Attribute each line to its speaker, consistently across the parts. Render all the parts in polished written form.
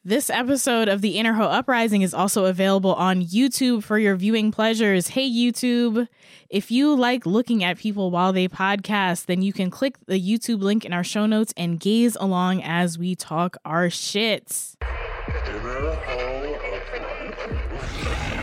Speaker 1: This episode of the Inner Hoe Uprising is also available on YouTube for your viewing pleasures. Hey, YouTube. If you like looking at people while they podcast, then you can click the YouTube link in our show notes and gaze along as we talk our shit.
Speaker 2: Inner Hoe Uprising.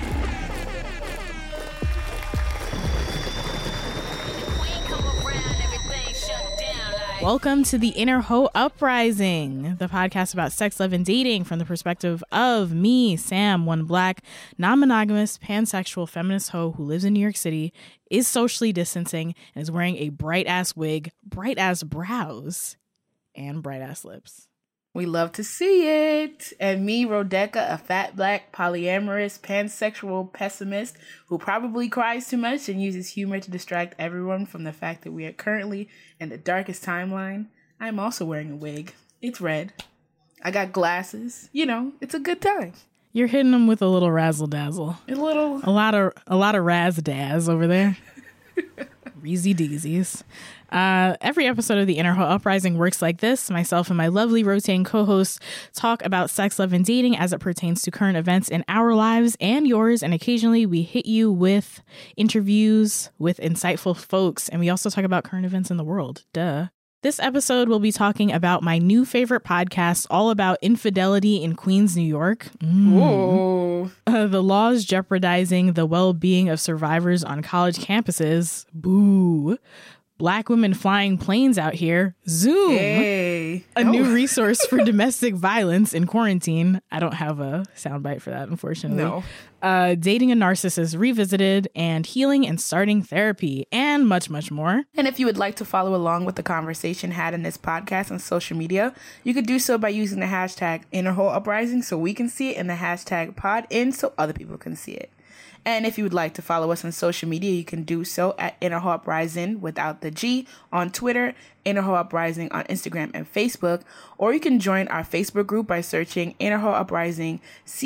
Speaker 1: Welcome to the Inner Hoe Uprising, the podcast about sex, love, and dating from the perspective of me, Sam, one black, non-monogamous, pansexual, feminist hoe who lives in New York City, is socially distancing, and is wearing a bright-ass wig, bright-ass brows, and bright-ass lips.
Speaker 3: We love to see it. And me, Rodeka, a fat, black, polyamorous, pansexual pessimist who probably cries too much and uses humor to distract everyone from the fact that we are currently in the darkest timeline. I'm also wearing a wig. It's red. I got glasses. You know, it's a good time.
Speaker 1: You're hitting them with a little razzle dazzle. A lot of raz dazz over there. Reezy deezies. Every episode of the Inner Hoe Uprising works like this. Myself and my lovely rotating co-hosts talk about sex, love, and dating as it pertains to current events in our lives and yours. And occasionally we hit you with interviews with insightful folks. And we also talk about current events in the world. Duh. This episode, we'll be talking about my new favorite podcast, all about infidelity in Queens, New York.
Speaker 3: Whoa.
Speaker 1: The laws jeopardizing the well-being of survivors on college campuses. Boo. Black women flying planes out here. Zoom.
Speaker 3: Hey.
Speaker 1: A new resource for domestic violence in quarantine. I don't have a soundbite for that, unfortunately.
Speaker 3: No.
Speaker 1: Dating a narcissist revisited, and healing and starting therapy, and much, much more.
Speaker 3: And if you would like to follow along with the conversation had in this podcast on social media, you could do so by using the hashtag Inner Hoe Uprising so we can see it, and the hashtag PodIn so other people can see it. And if you would like to follow us on social media, you can do so at Inner Hoe Uprising without the G on Twitter, Inner Hoe Uprising on Instagram and Facebook, or you can join our Facebook group by searching Inner Hoe Uprising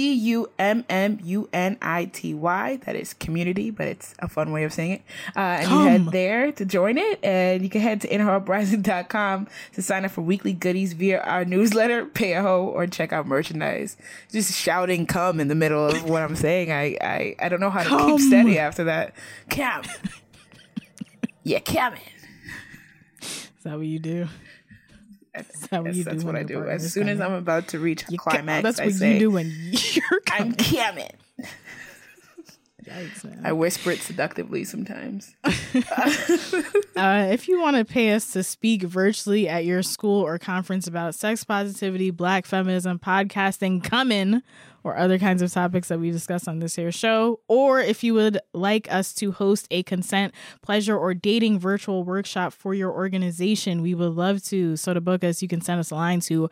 Speaker 3: CUMMUNITY. That is community, but it's a fun way of saying it. And you head there to join it, and you can head to innerhoeuprising.com to sign up for weekly goodies via our newsletter, pay a hoe, or check out merchandise. Just shouting "come" in the middle of what I'm saying. I don't know how to keep steady after that. Come. Yeah, come in.
Speaker 1: Is that what you do?
Speaker 3: That's what I do. As soon as I'm about to reach a climax,
Speaker 1: that's
Speaker 3: I
Speaker 1: what
Speaker 3: say,
Speaker 1: you do when you're coming.
Speaker 3: I'm coming.
Speaker 1: Yikes, man.
Speaker 3: I whisper it seductively sometimes.
Speaker 1: If you want to pay us to speak virtually at your school or conference about sex positivity, black feminism, podcasting, coming, or other kinds of topics that we discuss on this here show, or if you would like us to host a consent, pleasure, or dating virtual workshop for your organization, we would love to. So to book us, you can send us a line to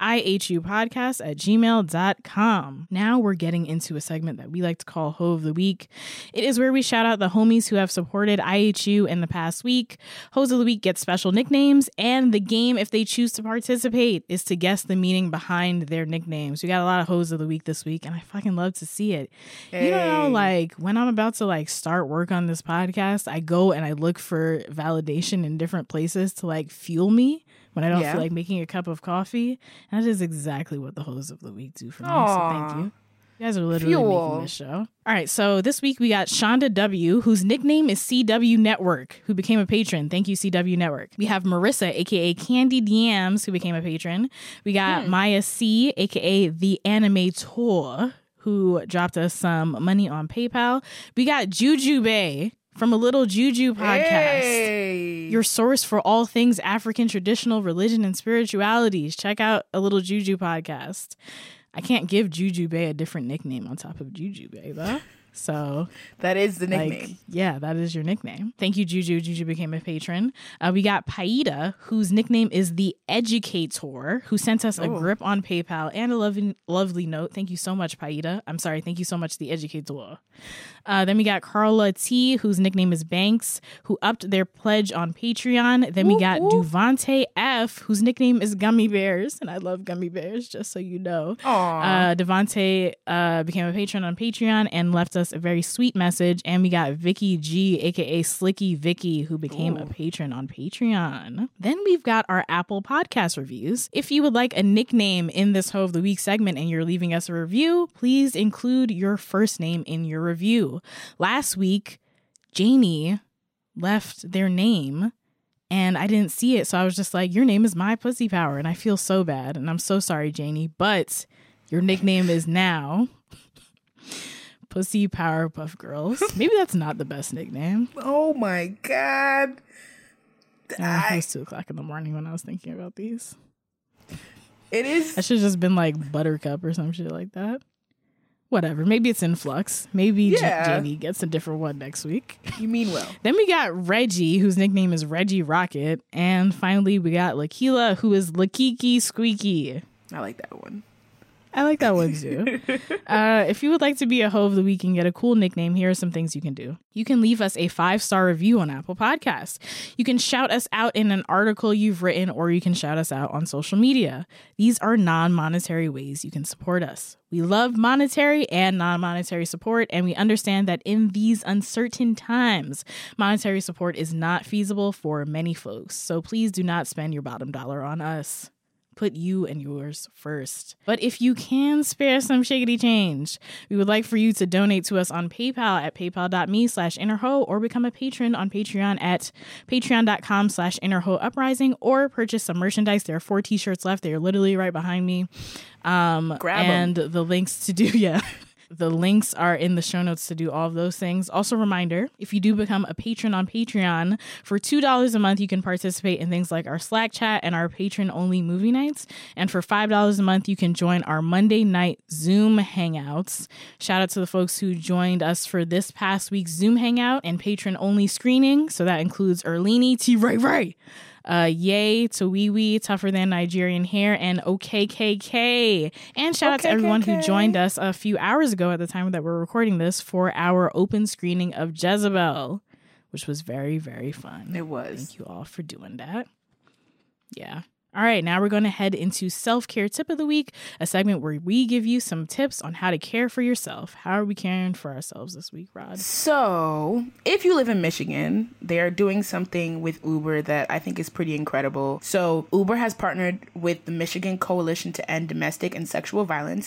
Speaker 1: ihupodcast@gmail.com. Now we're getting into a segment that we like to call Hoe of the Week. It is where we shout out the homies who have supported IHU in the past week. Hoes of the Week get special nicknames, and the game, if they choose to participate, is to guess the meaning behind their nicknames. We got a lot of Hoes of the Week this week, and I fucking love to see it. Hey. You know, like when I'm about to like start work on this podcast, I go and I look for validation in different places to like fuel me when I don't feel like making a cup of coffee. And that is exactly what the Hoes of the Week do for me. So thank you. You guys are literally making this show. All right, so this week we got Shonda W., whose nickname is CW Network, who became a patron. Thank you, CW Network. We have Marissa, a.k.a. Candy DMs, who became a patron. We got Maya C., a.k.a. The Animator, who dropped us some money on PayPal. We got Juju Bay from A Little Juju Podcast.
Speaker 3: Hey.
Speaker 1: Your source for all things African traditional religion and spiritualities. Check out A Little Juju Podcast. I can't give Juju Bay a different nickname on top of Juju Bay, though. So
Speaker 3: that is the nickname.
Speaker 1: Yeah, that is your nickname. Thank you, Juju. Juju became a patron. We got Paida, whose nickname is The Educator, who sent us a grip on PayPal and a lovely note. Thank you so much, Paida. I'm sorry. Thank you so much, The Educator. Then we got Carla T, whose nickname is Banks, who upped their pledge on Patreon. Then we got Duvante F, whose nickname is Gummy Bears, and I love Gummy Bears, just so you know. Devante became a patron on Patreon and left us a very sweet message. And we got Vicky G, aka Slicky Vicky, who became a patron on Patreon. Then we've got our Apple podcast reviews. If you would like a nickname in this Hoe of the Week segment and you're leaving us a review, please include your first name in your review. Last week, Janie left their name and I didn't see it. So I was just like, your name is my pussy power. And I feel so bad. And I'm so sorry, Janie, but your nickname is now Pussy Powerpuff Girls. Maybe that's not the best nickname.
Speaker 3: Oh my God.
Speaker 1: It was 2 o'clock in the morning when I was thinking about these.
Speaker 3: It is.
Speaker 1: I should have just been like Buttercup or some shit like that. Whatever. Maybe it's in flux. Maybe Janie gets a different one next week.
Speaker 3: You mean well.
Speaker 1: Then we got Reggie, whose nickname is Reggie Rocket. And finally, we got Lakila, who is Lakiki Squeaky.
Speaker 3: I like that one.
Speaker 1: I like that one too. If you would like to be a Hoe of the Week and get a cool nickname, here are some things you can do. You can leave us a 5-star review on Apple Podcasts. You can shout us out in an article you've written, or you can shout us out on social media. These are non-monetary ways you can support us. We love monetary and non-monetary support, and we understand that in these uncertain times, monetary support is not feasible for many folks. So please do not spend your bottom dollar on us. Put you and yours first. But if you can spare some shiggity change, we would like for you to donate to us on PayPal at paypal.me/innerhoe, or become a patron on Patreon at patreon.com/innerhoeuprising, or purchase some merchandise. There are 4 t-shirts left. They are literally right behind me.
Speaker 3: Grab them.
Speaker 1: And the links to do, the links are in the show notes to do all of those things. Also, reminder, if you do become a patron on Patreon, for $2 a month, you can participate in things like our Slack chat and our patron-only movie nights. And for $5 a month, you can join our Monday night Zoom Hangouts. Shout out to the folks who joined us for this past week's Zoom Hangout and patron-only screening. So that includes Erlini, T. Ray, Yay to Wee Wee, Tougher Than Nigerian Hair, and OKKK. And shout out to everyone who joined us a few hours ago at the time that we're recording this for our open screening of Jezebel, which was very, very fun.
Speaker 3: It was.
Speaker 1: Thank you all for doing that. Yeah. All right, now we're going to head into Self-Care Tip of the Week, a segment where we give you some tips on how to care for yourself. How are we caring for ourselves this week, Rod?
Speaker 3: So, if you live in Michigan, they are doing something with Uber that I think is pretty incredible. So, Uber has partnered with the Michigan Coalition to End Domestic and Sexual Violence,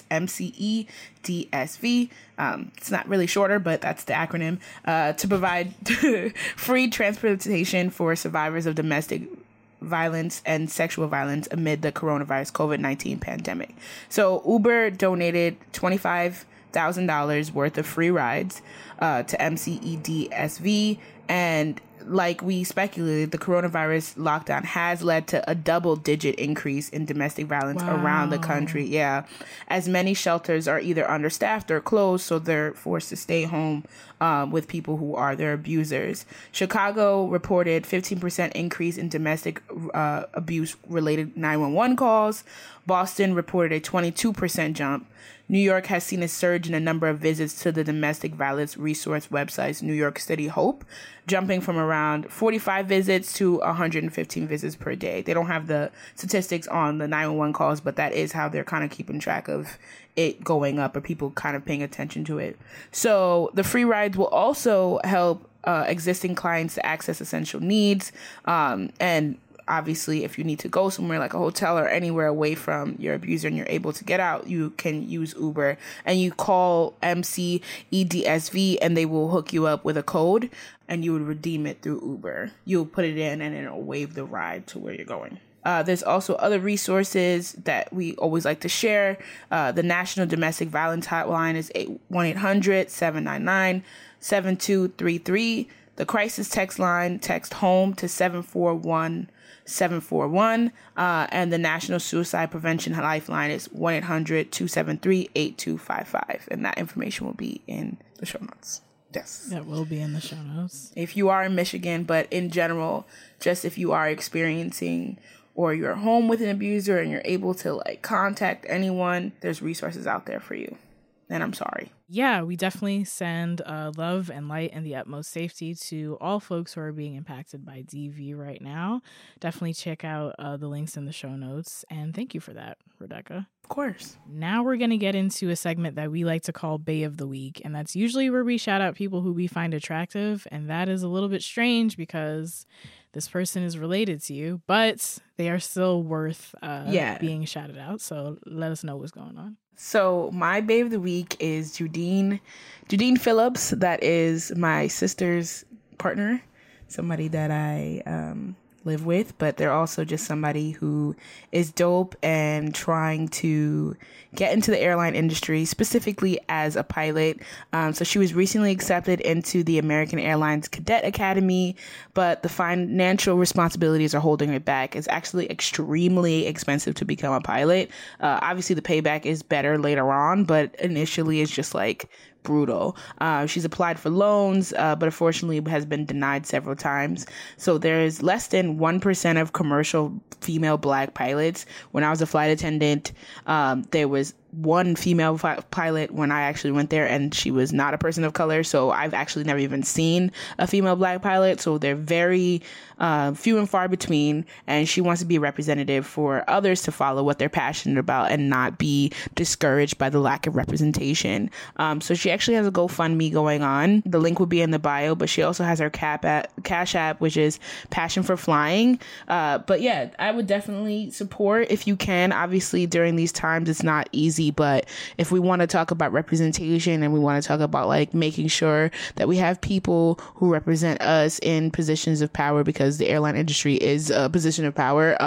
Speaker 3: MCEDSV. It's not really shorter, but that's the acronym, to provide free transportation for survivors of domestic violence and sexual violence amid the coronavirus COVID-19 pandemic. So Uber donated $25,000 worth of free rides to MCEDSV, and like we speculated, the coronavirus lockdown has led to a double-digit increase in domestic violence around the country. Yeah, as many shelters are either understaffed or closed, so they're forced to stay home with people who are their abusers. Chicago reported 15% increase in domestic abuse-related 911 calls. Boston reported a 22% jump. New York has seen a surge in the number of visits to the domestic violence resource website's New York City Hope, jumping from around 45 visits to 115 visits per day. They don't have the statistics on the 911 calls, but that is how they're kind of keeping track of it going up, or people kind of paying attention to it. So the free rides will also help existing clients to access essential needs, and obviously, if you need to go somewhere like a hotel or anywhere away from your abuser and you're able to get out, you can use Uber, and you call MCEDSV and they will hook you up with a code and you would redeem it through Uber. You'll put it in and it'll waive the ride to where you're going. There's also other resources that we always like to share. The National Domestic Violence Hotline is 1-800-799-7233. The crisis text line, text HOME to 741-741. And the National Suicide Prevention Lifeline is 1-800-273-8255. And that information will be in the show notes. Yes.
Speaker 1: That will be in the show notes.
Speaker 3: If you are in Michigan, but in general, just if you are experiencing or you're home with an abuser and you're able to like contact anyone, there's resources out there for you. And I'm sorry.
Speaker 1: Yeah, we definitely send love and light and the utmost safety to all folks who are being impacted by DV right now. Definitely check out the links in the show notes. And thank you for that, Rebecca.
Speaker 3: Of course.
Speaker 1: Now we're going to get into a segment that we like to call Bae of the Week. And that's usually where we shout out people who we find attractive. And that is a little bit strange because this person is related to you, but they are still worth being shouted out. So let us know what's going on.
Speaker 3: So my babe of the week is Judine Phillips. That is my sister's partner, somebody that I live with, but they're also just somebody who is dope and trying to get into the airline industry, specifically as a pilot. So she was recently accepted into the American Airlines Cadet Academy, but the financial responsibilities are holding her back. It's actually extremely expensive to become a pilot. Obviously the payback is better later on, but initially it's just like brutal. She's applied for loans, but unfortunately has been denied several times. So there's less than 1% of commercial female Black pilots. When I was a flight attendant, there was one female pilot when I actually went there, and she was not a person of color. So I've actually never even seen a female Black pilot. So they're very few and far between. And she wants to be a representative for others to follow what they're passionate about and not be discouraged by the lack of representation. So she actually has a GoFundMe going on. The link will be in the bio, but she also has her Cash App, which is Passion for Flying. But yeah, I would definitely support if you can. Obviously, during these times, it's not easy. But if we want to talk about representation and we want to talk about like making sure that we have people who represent us in positions of power, because the airline industry is a position of power,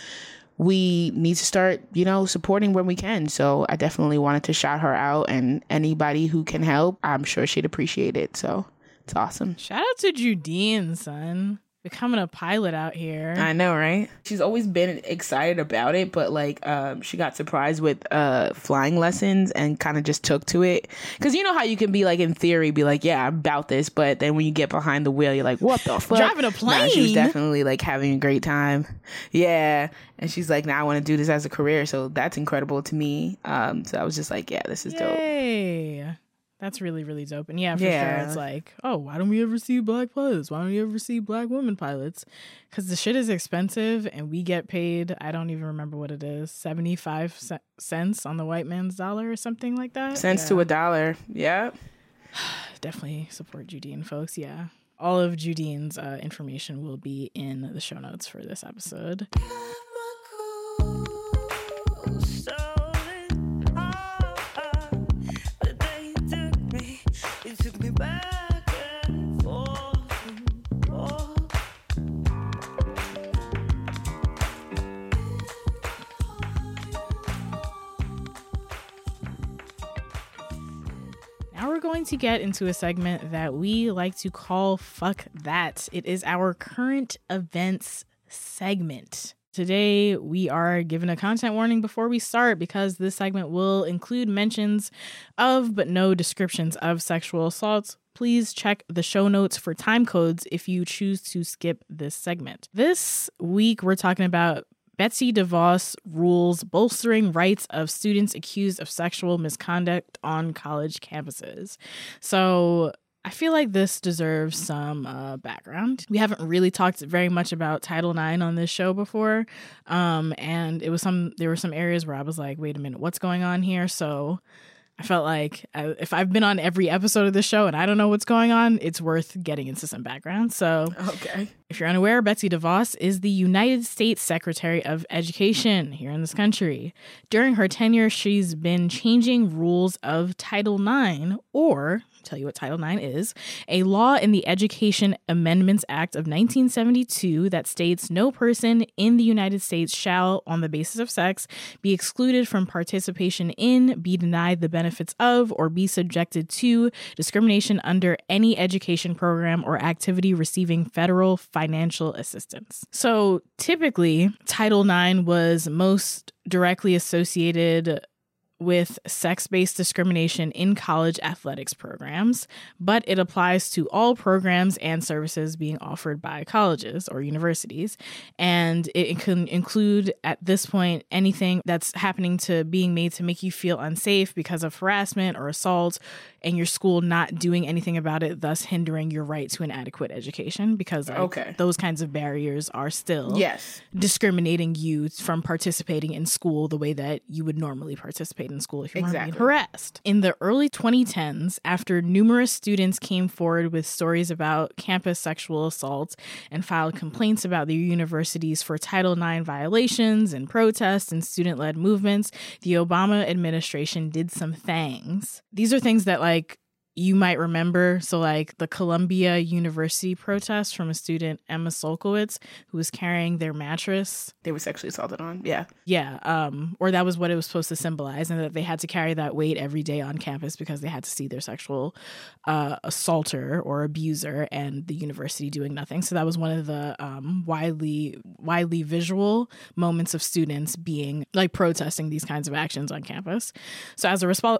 Speaker 3: we need to start, supporting when we can. So I definitely wanted to shout her out, and anybody who can help, I'm sure she'd appreciate it. So it's awesome.
Speaker 1: Shout out to Judine, son. Becoming a pilot out here.
Speaker 3: I know, right? She's always been excited about it, but like she got surprised with flying lessons and kind of just took to it. Because you know how you can be like, in theory, be like, yeah, I'm about this, but then when you get behind the wheel, you're like, what the fuck?
Speaker 1: Driving a plane.
Speaker 3: Nah, she was definitely like having a great time. Yeah. And she's like, now I want to do this as a career. So that's incredible to me. So I was just like, yeah, this is dope.
Speaker 1: Yay. That's really, really dope. And yeah, for sure, it's like, oh, why don't we ever see Black pilots? Why don't we ever see Black women pilots? Because the shit is expensive and we get paid, I don't even remember what it is, 75 cents on the white man's dollar or something like that.
Speaker 3: Cents to a dollar. Yeah.
Speaker 1: Definitely support Judine, folks. Yeah. All of Judine's information will be in the show notes for this episode. Now we're going to get into a segment that we like to call Fuck That. It is our current events segment. Today, we are given a content warning before we start because this segment will include mentions of, but no descriptions of, sexual assaults. Please check the show notes for time codes if you choose to skip this segment. This week, we're talking about Betsy DeVos rules bolstering rights of students accused of sexual misconduct on college campuses. So I feel like this deserves some background. We haven't really talked very much about Title IX on this show before. And there were some areas where I was like, wait a minute, what's going on here? So I felt like if I've been on every episode of the show and I don't know what's going on, it's worth getting into some background. So
Speaker 3: okay.
Speaker 1: If you're unaware, Betsy DeVos is the United States Secretary of Education here in this country. During her tenure, she's been changing rules of Title IX, or tell you what Title IX is, a law in the Education Amendments Act of 1972 that states no person in the United States shall, on the basis of sex, be excluded from participation in, be denied the benefits of, or be subjected to discrimination under any education program or activity receiving federal financial assistance. So typically, Title IX was most directly associated with sex-based discrimination in college athletics programs, but it applies to all programs and services being offered by colleges or universities. And it can include, at this point, anything that's happening to being made to make you feel unsafe because of harassment or assault, and your school not doing anything about it, thus hindering your right to an adequate education, because those kinds of barriers are still discriminating you from participating in school the way that you would normally participate fight in school if you weren't being harassed. In the early 2010s, after numerous students came forward with stories about campus sexual assault and filed complaints about their universities for Title IX violations and protests and student-led movements, the Obama administration did some things. These are things that, like, you might remember. So like the Columbia University protest from a student, Emma Solkowitz, who was carrying their mattress.
Speaker 3: They were sexually assaulted on. Yeah.
Speaker 1: Yeah. Or that was what it was supposed to symbolize, and that they had to carry that weight every day on campus because they had to see their sexual assaulter or abuser and the university doing nothing. So that was one of the widely visual moments of students being like protesting these kinds of actions on campus. So as a response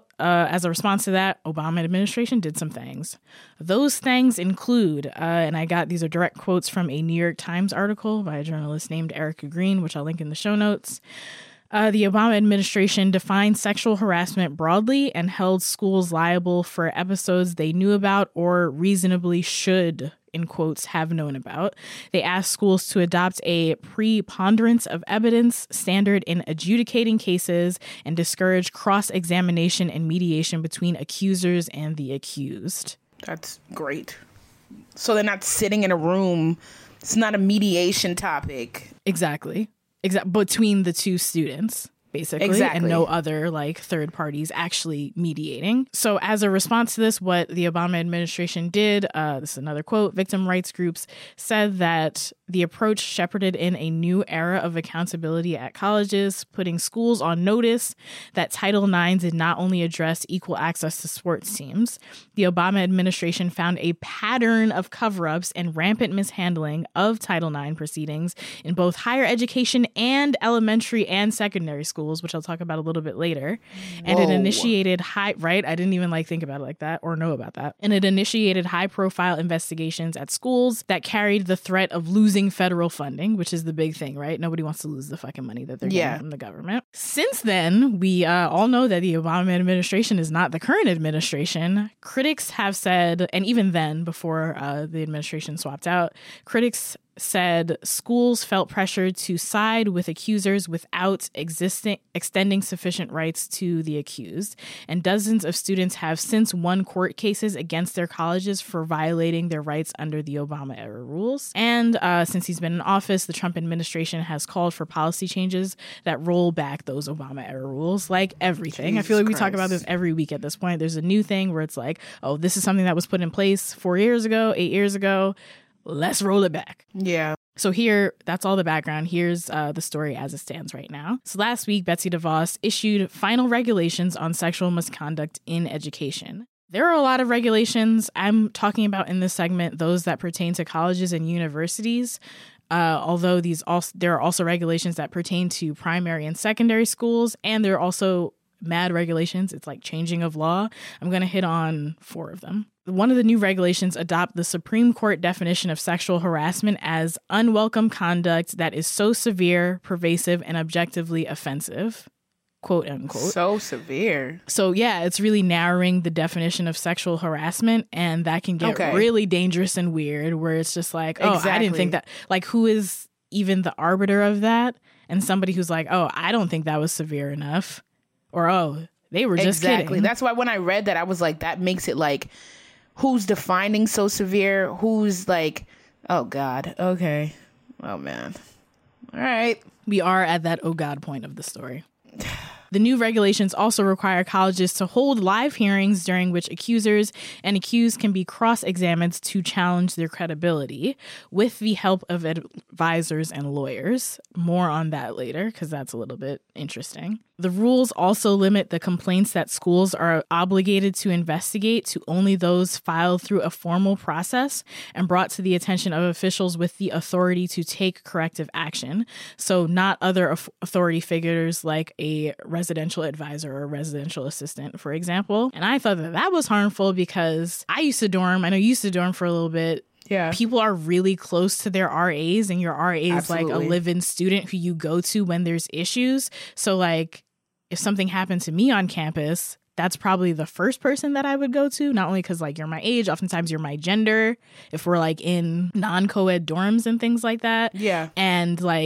Speaker 1: to that, Obama administration did some things. Those things include, and I got these are direct quotes from a New York Times article by a journalist named Erica Green, which I'll link in the show notes. The Obama administration defined sexual harassment broadly and held schools liable for episodes they knew about or reasonably should, in quotes, have known about. They asked schools to adopt a preponderance of evidence standard in adjudicating cases and discourage cross-examination and mediation between accusers and the accused.
Speaker 3: That's great. So they're not sitting in a room. It's not a mediation topic.
Speaker 1: Exactly. Between the two students, basically, and no other like third parties actually mediating. So as a response to this, what the Obama administration did, this is another quote, victim rights groups said that the approach shepherded in a new era of accountability at colleges, putting schools on notice that Title IX did not only address equal access to sports teams. The Obama administration found a pattern of cover-ups and rampant mishandling of Title IX proceedings in both higher education and elementary and secondary schools, which I'll talk about a little bit later. And it initiated I didn't even think about it like that or know about that. And it initiated high-profile investigations at schools that carried the threat of losing federal funding, which is the big thing, right? Nobody wants to lose the fucking money that they're getting from the government. Since then, we all know that the Obama administration is not the current administration. Critics have said, and even then, before the administration swapped out, critics said schools felt pressured to side with accusers without extending sufficient rights to the accused. And dozens of students have since won court cases against their colleges for violating their rights under the Obama-era rules. And since he's been in office, the Trump administration has called for policy changes that roll back those Obama-era rules, like everything.
Speaker 3: Jesus
Speaker 1: I feel like we
Speaker 3: Christ.
Speaker 1: talk about this every week at this point. There's a new thing where it's like, oh, this is something that was put in place 4 years ago, 8 years ago. Let's roll it back.
Speaker 3: Yeah.
Speaker 1: So here, that's all the background. Here's the story as it stands right now. So last week, Betsy DeVos issued final regulations on sexual misconduct in education. There are a lot of regulations. I'm talking about in this segment those that pertain to colleges and universities. Although there are also regulations that pertain to primary and secondary schools, and there are also mad regulations. It's like changing of law. I'm going to hit on 4 of them. One of the new regulations adopt the Supreme Court definition of sexual harassment as unwelcome conduct that is so severe, pervasive, and objectively offensive, quote unquote.
Speaker 3: So severe.
Speaker 1: So yeah, it's really narrowing the definition of sexual harassment, and that can get really dangerous and weird where it's just like, oh, I didn't think that, like, who is even the arbiter of that? And somebody who's like, oh, I don't think that was severe enough. Or, oh, they were just kidding.
Speaker 3: That's why when I read that, I was like, that makes it like, who's defining so severe? Who's like, oh, God. Okay. Oh, man. All right.
Speaker 1: We are at that oh, God point of the story. The new regulations also require colleges to hold live hearings during which accusers and accused can be cross-examined to challenge their credibility with the help of advisors and lawyers. More on that later, because that's a little bit interesting. The rules also limit the complaints that schools are obligated to investigate to only those filed through a formal process and brought to the attention of officials with the authority to take corrective action. So not other authority figures like a residential advisor or residential assistant, for example. And I thought that was harmful because I used to dorm. I know you used to dorm for a little bit.
Speaker 3: Yeah.
Speaker 1: People are really close to their RAs, and your RA is like a live-in student who you go to when there's issues. So like, if something happened to me on campus, that's probably the first person that I would go to, not only because like you're my age, oftentimes you're my gender, if we're like in non-co-ed dorms and things like that.
Speaker 3: Yeah.
Speaker 1: And like,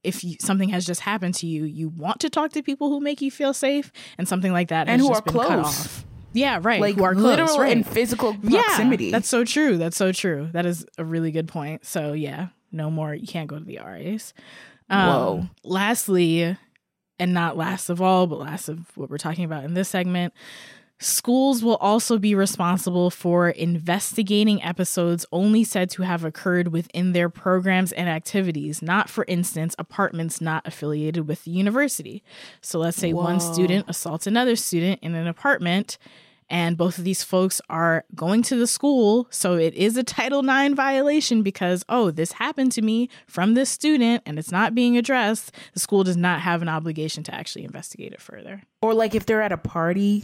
Speaker 1: if something has just happened to you, you want to talk to people who make you feel safe, and something like that
Speaker 3: and
Speaker 1: has
Speaker 3: who
Speaker 1: just
Speaker 3: are
Speaker 1: been cut
Speaker 3: close.
Speaker 1: off. Yeah, right.
Speaker 3: Like
Speaker 1: who are
Speaker 3: literal
Speaker 1: close, right.
Speaker 3: and physical proximity.
Speaker 1: Yeah, that's so true. That's so true. That is a really good point. So yeah, no more. You can't go to the RAs.
Speaker 3: Whoa.
Speaker 1: Lastly, and not last of all, but last of what we're talking about in this segment, schools will also be responsible for investigating episodes only said to have occurred within their programs and activities, not, for instance, apartments not affiliated with the university. So let's say one student assaults another student in an apartment, and both of these folks are going to the school. So it is a Title IX violation because, oh, this happened to me from this student and it's not being addressed. The school does not have an obligation to actually investigate it further.
Speaker 3: Or like if they're at a party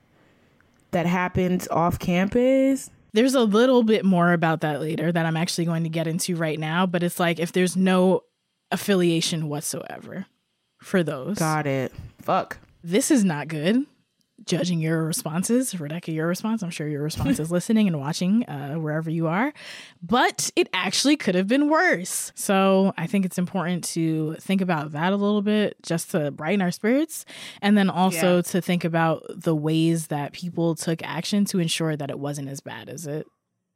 Speaker 3: that happens off campus.
Speaker 1: There's a little bit more about that later that I'm actually going to get into right now. But it's like if there's no affiliation whatsoever for those.
Speaker 3: Got it. Fuck.
Speaker 1: This is not good. Judging your responses, Rebecca, your response. I'm sure your response is listening and watching wherever you are. But it actually could have been worse. So I think it's important to think about that a little bit just to brighten our spirits. And then also to think about the ways that people took action to ensure that it wasn't as bad as it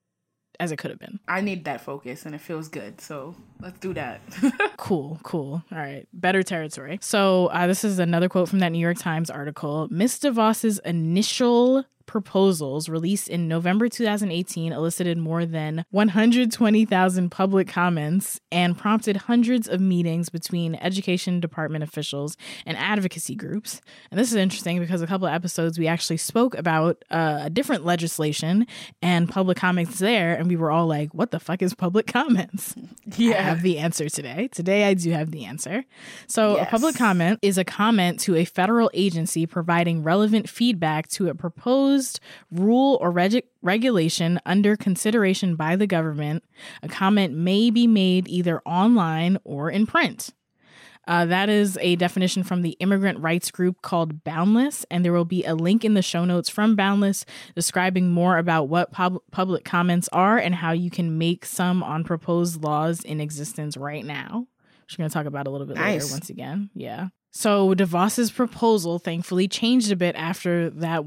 Speaker 1: could have been.
Speaker 3: I need that focus and it feels good. So let's do that.
Speaker 1: Cool. All right. Better territory. So this is another quote from that New York Times article. Ms. DeVos's initial proposals released in November 2018 elicited more than 120,000 public comments and prompted hundreds of meetings between education department officials and advocacy groups. And this is interesting because a couple of episodes we actually spoke about a different legislation and public comments there, and we were all like, what the fuck is public comments? I have the answer today. Today I do have the answer. So a public comment is a comment to a federal agency providing relevant feedback to a proposed rule or regulation under consideration by the government. A comment may be made either online or in print. That is a definition from the immigrant rights group called Boundless, and there will be a link in the show notes from Boundless describing more about what public comments are and how you can make some on proposed laws in existence right now, which we're going to talk about a little bit later once again. Yeah. So DeVos's proposal thankfully changed a bit after that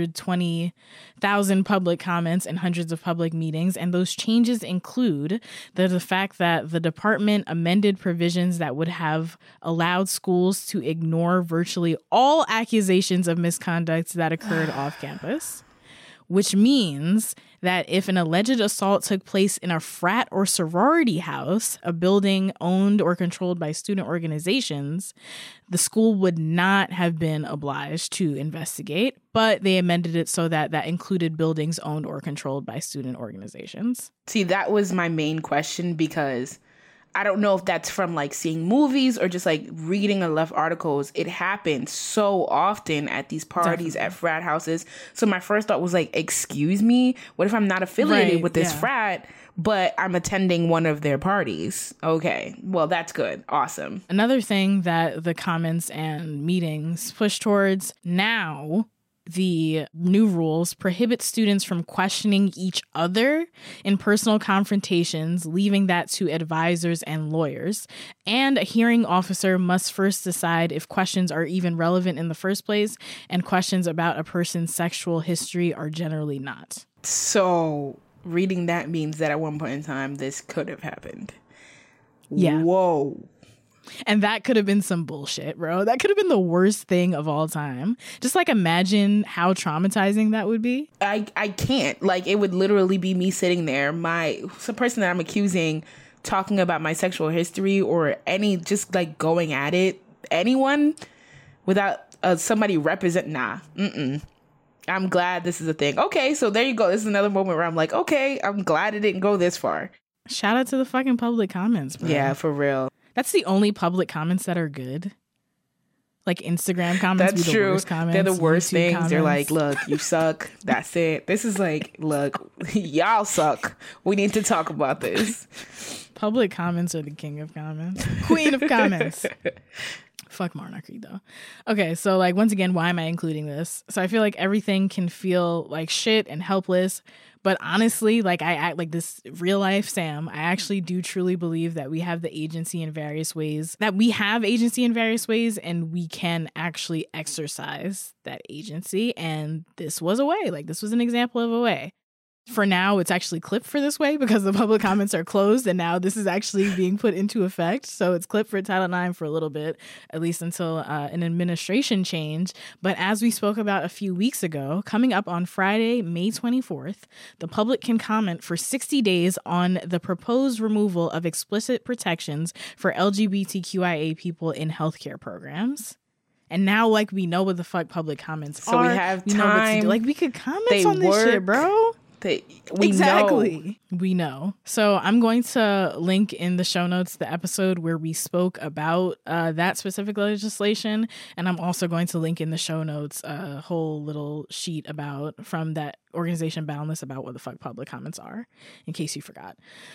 Speaker 1: 120,000 public comments and hundreds of public meetings. And those changes include the fact that the department amended provisions that would have allowed schools to ignore virtually all accusations of misconduct that occurred off campus, which means that if an alleged assault took place in a frat or sorority house, a building owned or controlled by student organizations, the school would not have been obliged to investigate, but they amended it so that that included buildings owned or controlled by student organizations.
Speaker 3: See, that was my main question because I don't know if that's from like seeing movies or just like reading a left articles. It happens so often at these parties, at frat houses. So my first thought was like, excuse me, what if I'm not affiliated with this frat, but I'm attending one of their parties? Okay, well, that's good. Awesome.
Speaker 1: Another thing that the comments and meetings push towards now, the new rules prohibit students from questioning each other in personal confrontations, leaving that to advisors and lawyers. And a hearing officer must first decide if questions are even relevant in the first place, and questions about a person's sexual history are generally not.
Speaker 3: So reading that means that at one point in time, this could have happened.
Speaker 1: Yeah.
Speaker 3: Whoa.
Speaker 1: And that could have been some bullshit, bro. That could have been the worst thing of all time. Just like imagine how traumatizing that would be.
Speaker 3: I can't. Like, it would literally be me sitting there, some person that I'm accusing talking about my sexual history or just like going at it, anyone without somebody represent. I'm glad this is a thing. Okay, so there you go. This is another moment where I'm like, okay, I'm glad it didn't go this far.
Speaker 1: Shout out to the fucking public comments, bro.
Speaker 3: Yeah, for real.
Speaker 1: That's the only public comments that are good. Like Instagram comments.
Speaker 3: That's
Speaker 1: be the
Speaker 3: true.
Speaker 1: Worst comments.
Speaker 3: They're the worst
Speaker 1: YouTube
Speaker 3: things.
Speaker 1: comments.
Speaker 3: They're like, look, you suck. That's it. This is like, look, y'all suck. We need to talk about this.
Speaker 1: Public comments are the king of comments. Queen of comments. Fuck monarchy, though. Okay, so, like, once again, why am I including this? So I feel like everything can feel like shit and helpless. But honestly, like, I act like this real life Sam, I actually do truly believe that we have the agency in various ways, and we can actually exercise that agency. And this was a way. Like, this was an example of a way. For now, it's actually clipped for this way because the public comments are closed, and now this is actually being put into effect. So it's clipped for Title IX for a little bit, at least until an administration change. But as we spoke about a few weeks ago, coming up on Friday, May 24th, the public can comment for 60 days on the proposed removal of explicit protections for LGBTQIA people in healthcare programs. And now, like, we know what the fuck public comments are.
Speaker 3: So we have time.
Speaker 1: Know what to do. Like, we could comment on this shit, bro.
Speaker 3: We
Speaker 1: know. So I'm going to link in the show notes the episode where we spoke about that specific legislation, and I'm also going to link in the show notes a whole little sheet from that organization Boundless about what the fuck public comments are, in case you forgot.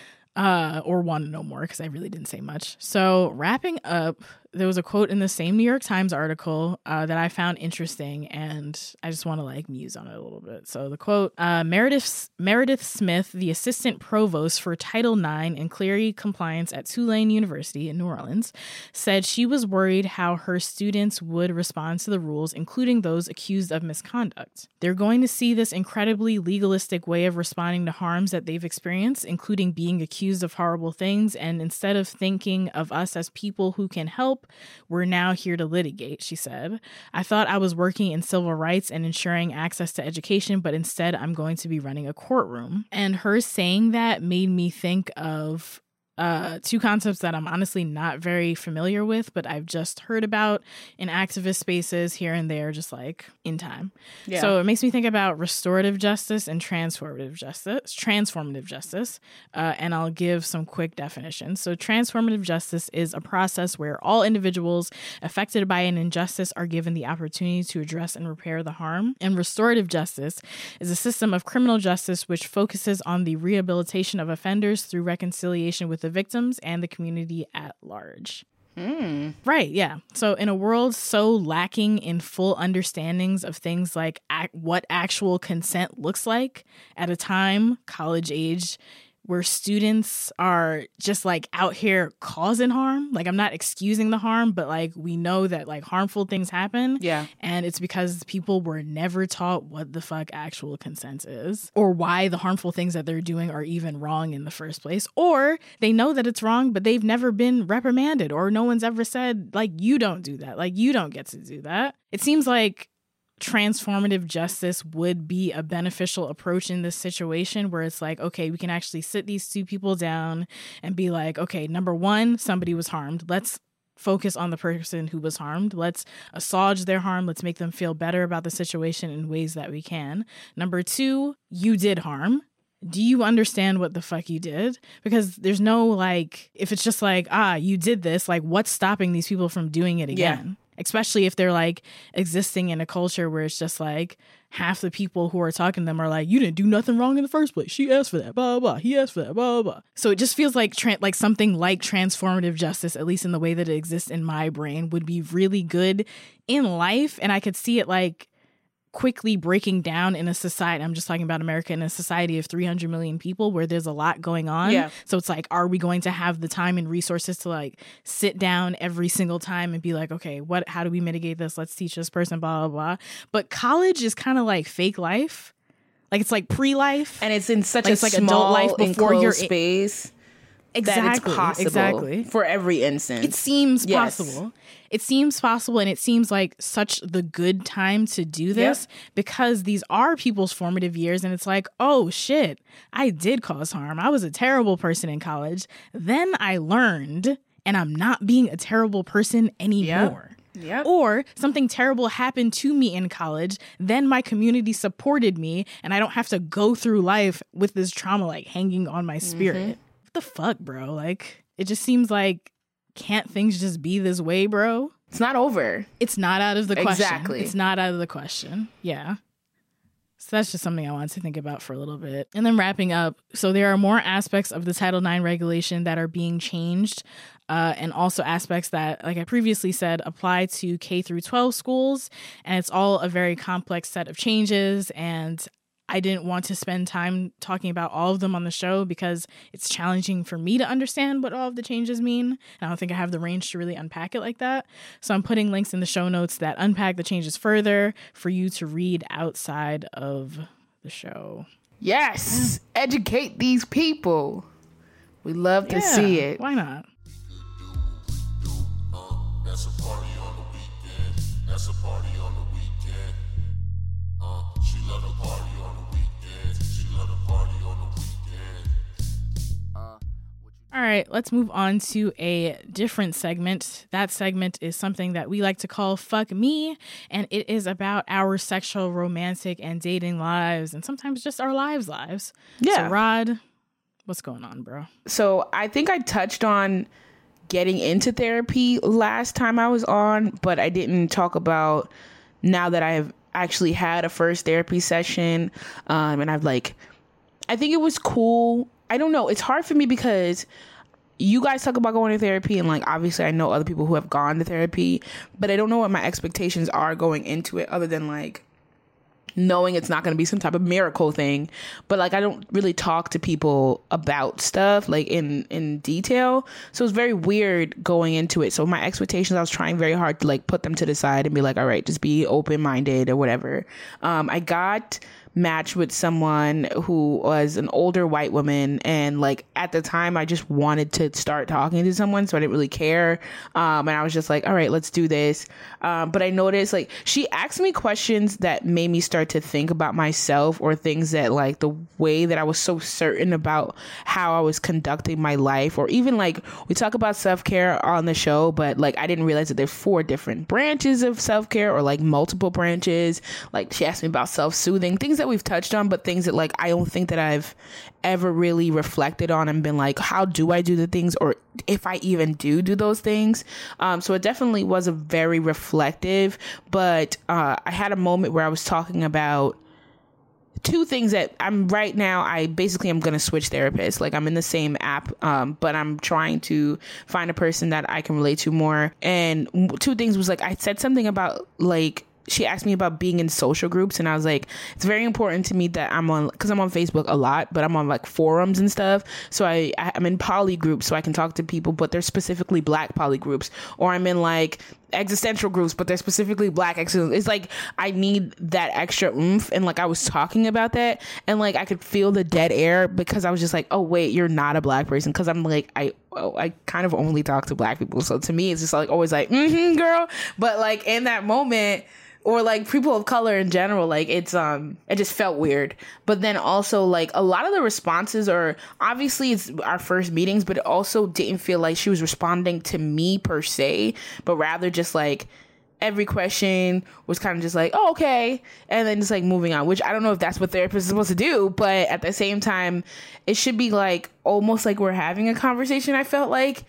Speaker 1: Or want to know more, because I really didn't say much. So wrapping up, there was a quote in the same New York Times article that I found interesting, and I just want to like muse on it a little bit. So the quote, Meredith Smith, the assistant provost for Title IX and Clery compliance at Tulane University in New Orleans, said she was worried how her students would respond to the rules, including those accused of misconduct. They're going to see this incredibly legalistic way of responding to harms that they've experienced, including being accused of horrible things, and instead of thinking of us as people who can help, we're now here to litigate, she said. I thought I was working in civil rights and ensuring access to education, but instead I'm going to be running a courtroom. And her saying that made me think of two concepts that I'm honestly not very familiar with, but I've just heard about in activist spaces here and there, just like in time. Yeah. So it makes me think about restorative justice and transformative justice. And I'll give some quick definitions. So transformative justice is a process where all individuals affected by an injustice are given the opportunity to address and repair the harm. And restorative justice is a system of criminal justice which focuses on the rehabilitation of offenders through reconciliation with the victims and the community at large. Right, yeah. So in a world so lacking in full understandings of things like what actual consent looks like at a time, college age, where students are just like out here causing harm. Like, I'm not excusing the harm, but like we know that like harmful things happen. Yeah. And it's because people were never taught what the fuck actual consent is, or why the harmful things that they're doing are even wrong in the first place. Or they know that it's wrong, but they've never been reprimanded, or no one's ever said like, you don't do that. Like, you don't get to do that. It seems like transformative justice would be a beneficial approach in this situation, where it's like, okay, we can actually sit these two people down and be like, okay, number one, somebody was harmed. Let's focus on the person who was harmed. Let's assuage their harm. Let's make them feel better about the situation in ways that we can. Number two, you did harm. Do you understand what the fuck you did? Because there's no like, if it's just like, you did this, like what's stopping these people from doing it again? Yeah. Especially if they're like existing in a culture where it's just like half the people who are talking to them are like, you didn't do nothing wrong in the first place. She asked for that, blah, blah, blah. He asked for that, blah, blah, blah. So it just feels like like something like transformative justice, at least in the way that it exists in my brain, would be really good in life. And I could see it like quickly breaking down in a society. I'm just talking about America, in a society of 300 million people where there's a lot going on. Yeah. So it's like, are we going to have the time and resources to like sit down every single time and be like, okay, how do we mitigate this? Let's teach this person, blah, blah, blah. But college is kind of like fake life. Like it's like pre-life.
Speaker 3: And it's in such a small, adult life before you're space. Exactly. That it's possible for every instance.
Speaker 1: It seems possible. It seems possible, and it seems like such the good time to do this because these are people's formative years, and it's like, oh shit, I did cause harm. I was a terrible person in college. Then I learned, and I'm not being a terrible person anymore. Yep. Or something terrible happened to me in college, then my community supported me, and I don't have to go through life with this trauma like hanging on my spirit. What the fuck, bro? Like, it just seems like, can't things just be this way, bro?
Speaker 3: It's not over.
Speaker 1: It's not out of the question.
Speaker 3: Exactly.
Speaker 1: It's not out of the question. Yeah. So that's just something I wanted to think about for a little bit. And then wrapping up, so there are more aspects of the Title IX regulation that are being changed and also aspects that, like I previously said, apply to K through 12 schools. And it's all a very complex set of changes. And I didn't want to spend time talking about all of them on the show because it's challenging for me to understand what all of the changes mean. And I don't think I have the range to really unpack it like that. So I'm putting links in the show notes that unpack the changes further for you to read outside of the show.
Speaker 3: Yes, educate these people. We love to see it.
Speaker 1: Why not?
Speaker 2: That's a party on the weekend. That's a party on the weekend. She love the party on the weekend. She love the party on the weekend.
Speaker 1: All right, let's move on to a different segment. That segment is something that we like to call Fuck Me, and it is about our sexual, romantic, and dating lives, and sometimes just our lives.
Speaker 3: Yeah.
Speaker 1: So, Rod, what's going on, bro?
Speaker 3: So I think I touched on getting into therapy last time I was on, but I didn't talk about now that I have actually had a first therapy session. And I think it was cool. I don't know. It's hard for me because you guys talk about going to therapy, and like, obviously I know other people who have gone to therapy, but I don't know what my expectations are going into it other than like knowing it's not going to be some type of miracle thing. But like, I don't really talk to people about stuff like in detail. So it's very weird going into it. So my expectations, I was trying very hard to like put them to the side and be like, all right, just be open-minded or whatever. I got matched with someone who was an older white woman, and like at the time I just wanted to start talking to someone, so I didn't really care, and I was just like, all right, let's do this. But I noticed like she asked me questions that made me start to think about myself, or things that like the way that I was so certain about how I was conducting my life, or even like we talk about self-care on the show, but like I didn't realize that there's 4 different branches of self-care, or like multiple branches. Like she asked me about self-soothing, things that we've touched on, but things that like I don't think that I've ever really reflected on and been like, how do I do the things, or if I even do those things. So it definitely was a very reflective, but I had a moment where I was talking about 2 things that I'm right now. I basically am going to switch therapists. Like I'm in the same app, but I'm trying to find a person that I can relate to more. And 2 things was like, I said something about like, she asked me about being in social groups, and I was like, it's very important to me that I'm on, because I'm on Facebook a lot, but I'm on like forums and stuff. So I'm in poly groups, so I can talk to people, but they're specifically Black poly groups. Or I'm in like existential groups, but they're specifically Black existential. It's like I need that extra oomph, and like I was talking about that, and like I could feel the dead air because I was just like, oh wait, you're not a Black person, because I'm like I kind of only talk to Black people, so to me it's just like always like girl. But like in that moment, or like people of color in general, like it's it just felt weird. But then also like a lot of the responses are obviously it's our first meetings, but it also didn't feel like she was responding to me per se, but rather just like every question was kind of just like, oh, okay, and then just like moving on, which I don't know if that's what therapists are supposed to do, but at the same time it should be like almost like we're having a conversation. I felt like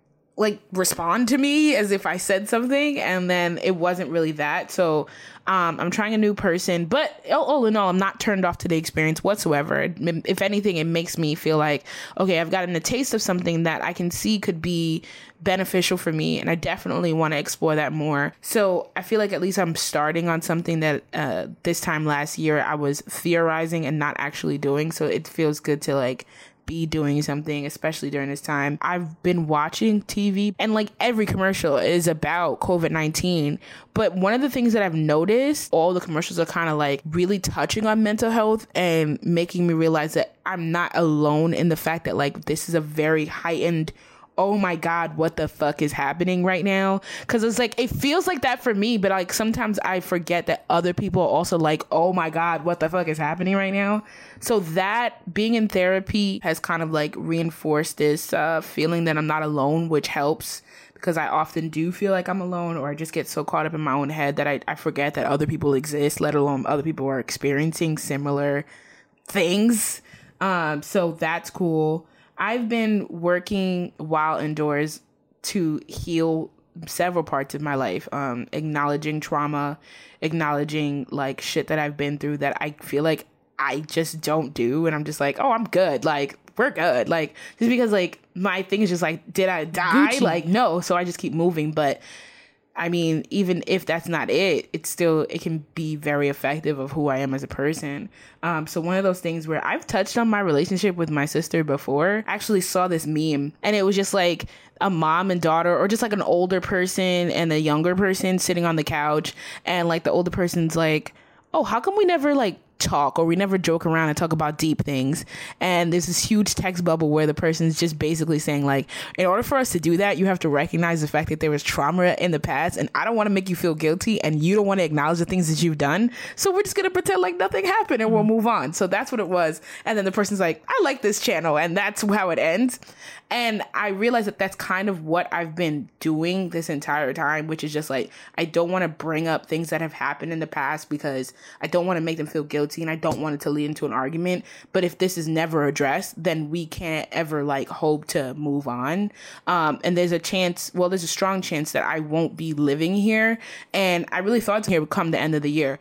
Speaker 3: respond to me as if I said something, and then it wasn't really that. So I'm trying a new person, but all in all, I'm not turned off to the experience whatsoever. If anything, it makes me feel like, okay, I've gotten a taste of something that I can see could be beneficial for me, and I definitely want to explore that more. So I feel like at least I'm starting on something that this time last year I was theorizing and not actually doing. So it feels good to like be doing something, especially during this time. I've been watching TV, and like every commercial is about COVID-19. But one of the things that I've noticed, all the commercials are kind of like really touching on mental health and making me realize that I'm not alone in the fact that like this is a very heightened, oh my God, what the fuck is happening right now? Because it's like, it feels like that for me, but like sometimes I forget that other people are also like, oh my God, what the fuck is happening right now? So that being in therapy has kind of like reinforced this feeling that I'm not alone, which helps, because I often do feel like I'm alone, or I just get so caught up in my own head that I forget that other people exist, let alone other people are experiencing similar things. So that's cool. I've been working while indoors to heal several parts of my life, acknowledging trauma, acknowledging like shit that I've been through that I feel like I just don't do. And I'm just like, oh, I'm good. Like we're good. Like, just because like my thing is just like, did I die?
Speaker 1: Gucci.
Speaker 3: Like, no. So I just keep moving. But I mean, even if that's not it, it can be very effective of who I am as a person. So one of those things where I've touched on my relationship with my sister before, I actually saw this meme and it was just like a mom and daughter, or just like an older person and a younger person sitting on the couch. And like the older person's like, oh, how come we never like talk, or we never joke around and talk about deep things? And there's this huge text bubble where the person's just basically saying like, in order for us to do that, you have to recognize the fact that there was trauma in the past, and I don't want to make you feel guilty, and you don't want to acknowledge the things that you've done, so we're just gonna pretend like nothing happened and we'll move on. So that's what it was. And then the person's like, I like this channel, and that's how it ends. And I realized that that's kind of what I've been doing this entire time, which is just like, I don't want to bring up things that have happened in the past because I don't want to make them feel guilty, and I don't want it to lead into an argument. But if this is never addressed, then we can't ever like hope to move on. And there's a strong chance that I won't be living here. And I really thought here would come the end of the year.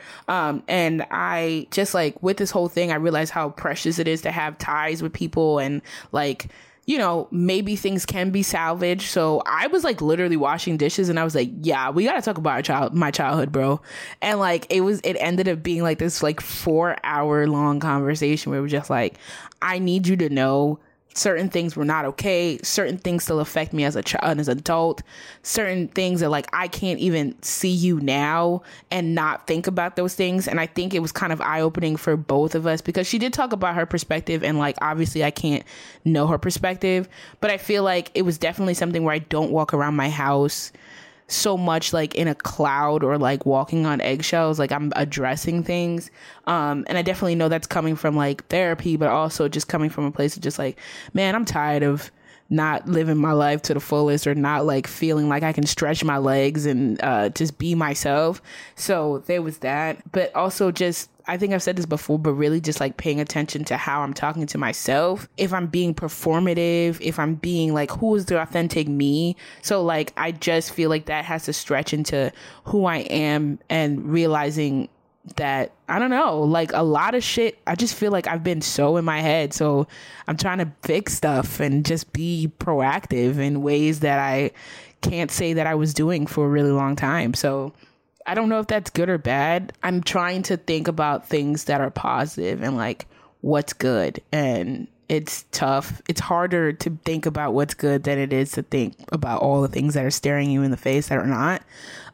Speaker 3: And I just like, with this whole thing, I realized how precious it is to have ties with people, and like, you know, maybe things can be salvaged. So I was like literally washing dishes, and I was like, yeah, we got to talk about my childhood, bro. And like, it ended up being like this like 4-hour long conversation where it was just like, I need you to know certain things were not okay. Certain things still affect me as a child and as an adult. Certain things are like, I can't even see you now and not think about those things. And I think it was kind of eye-opening for both of us, because she did talk about her perspective, and like, obviously I can't know her perspective, but I feel like it was definitely something where I don't walk around my house so much like in a cloud or like walking on eggshells. Like, I'm addressing things. And I definitely know that's coming from like therapy, but also just coming from a place of just like, man, I'm tired of not living my life to the fullest, or not like feeling like I can stretch my legs and just be myself. So there was that. But also just, I think I've said this before, but really just like paying attention to how I'm talking to myself. If I'm being performative, if I'm being like, who is the authentic me? So like, I just feel like that has to stretch into who I am, and realizing that, I don't know, like a lot of shit, I just feel like I've been so in my head. So I'm trying to fix stuff and just be proactive in ways that I can't say that I was doing for a really long time. So I don't know if that's good or bad. I'm trying to think about things that are positive and like what's good. And it's tough. It's harder to think about what's good than it is to think about all the things that are staring you in the face that are not.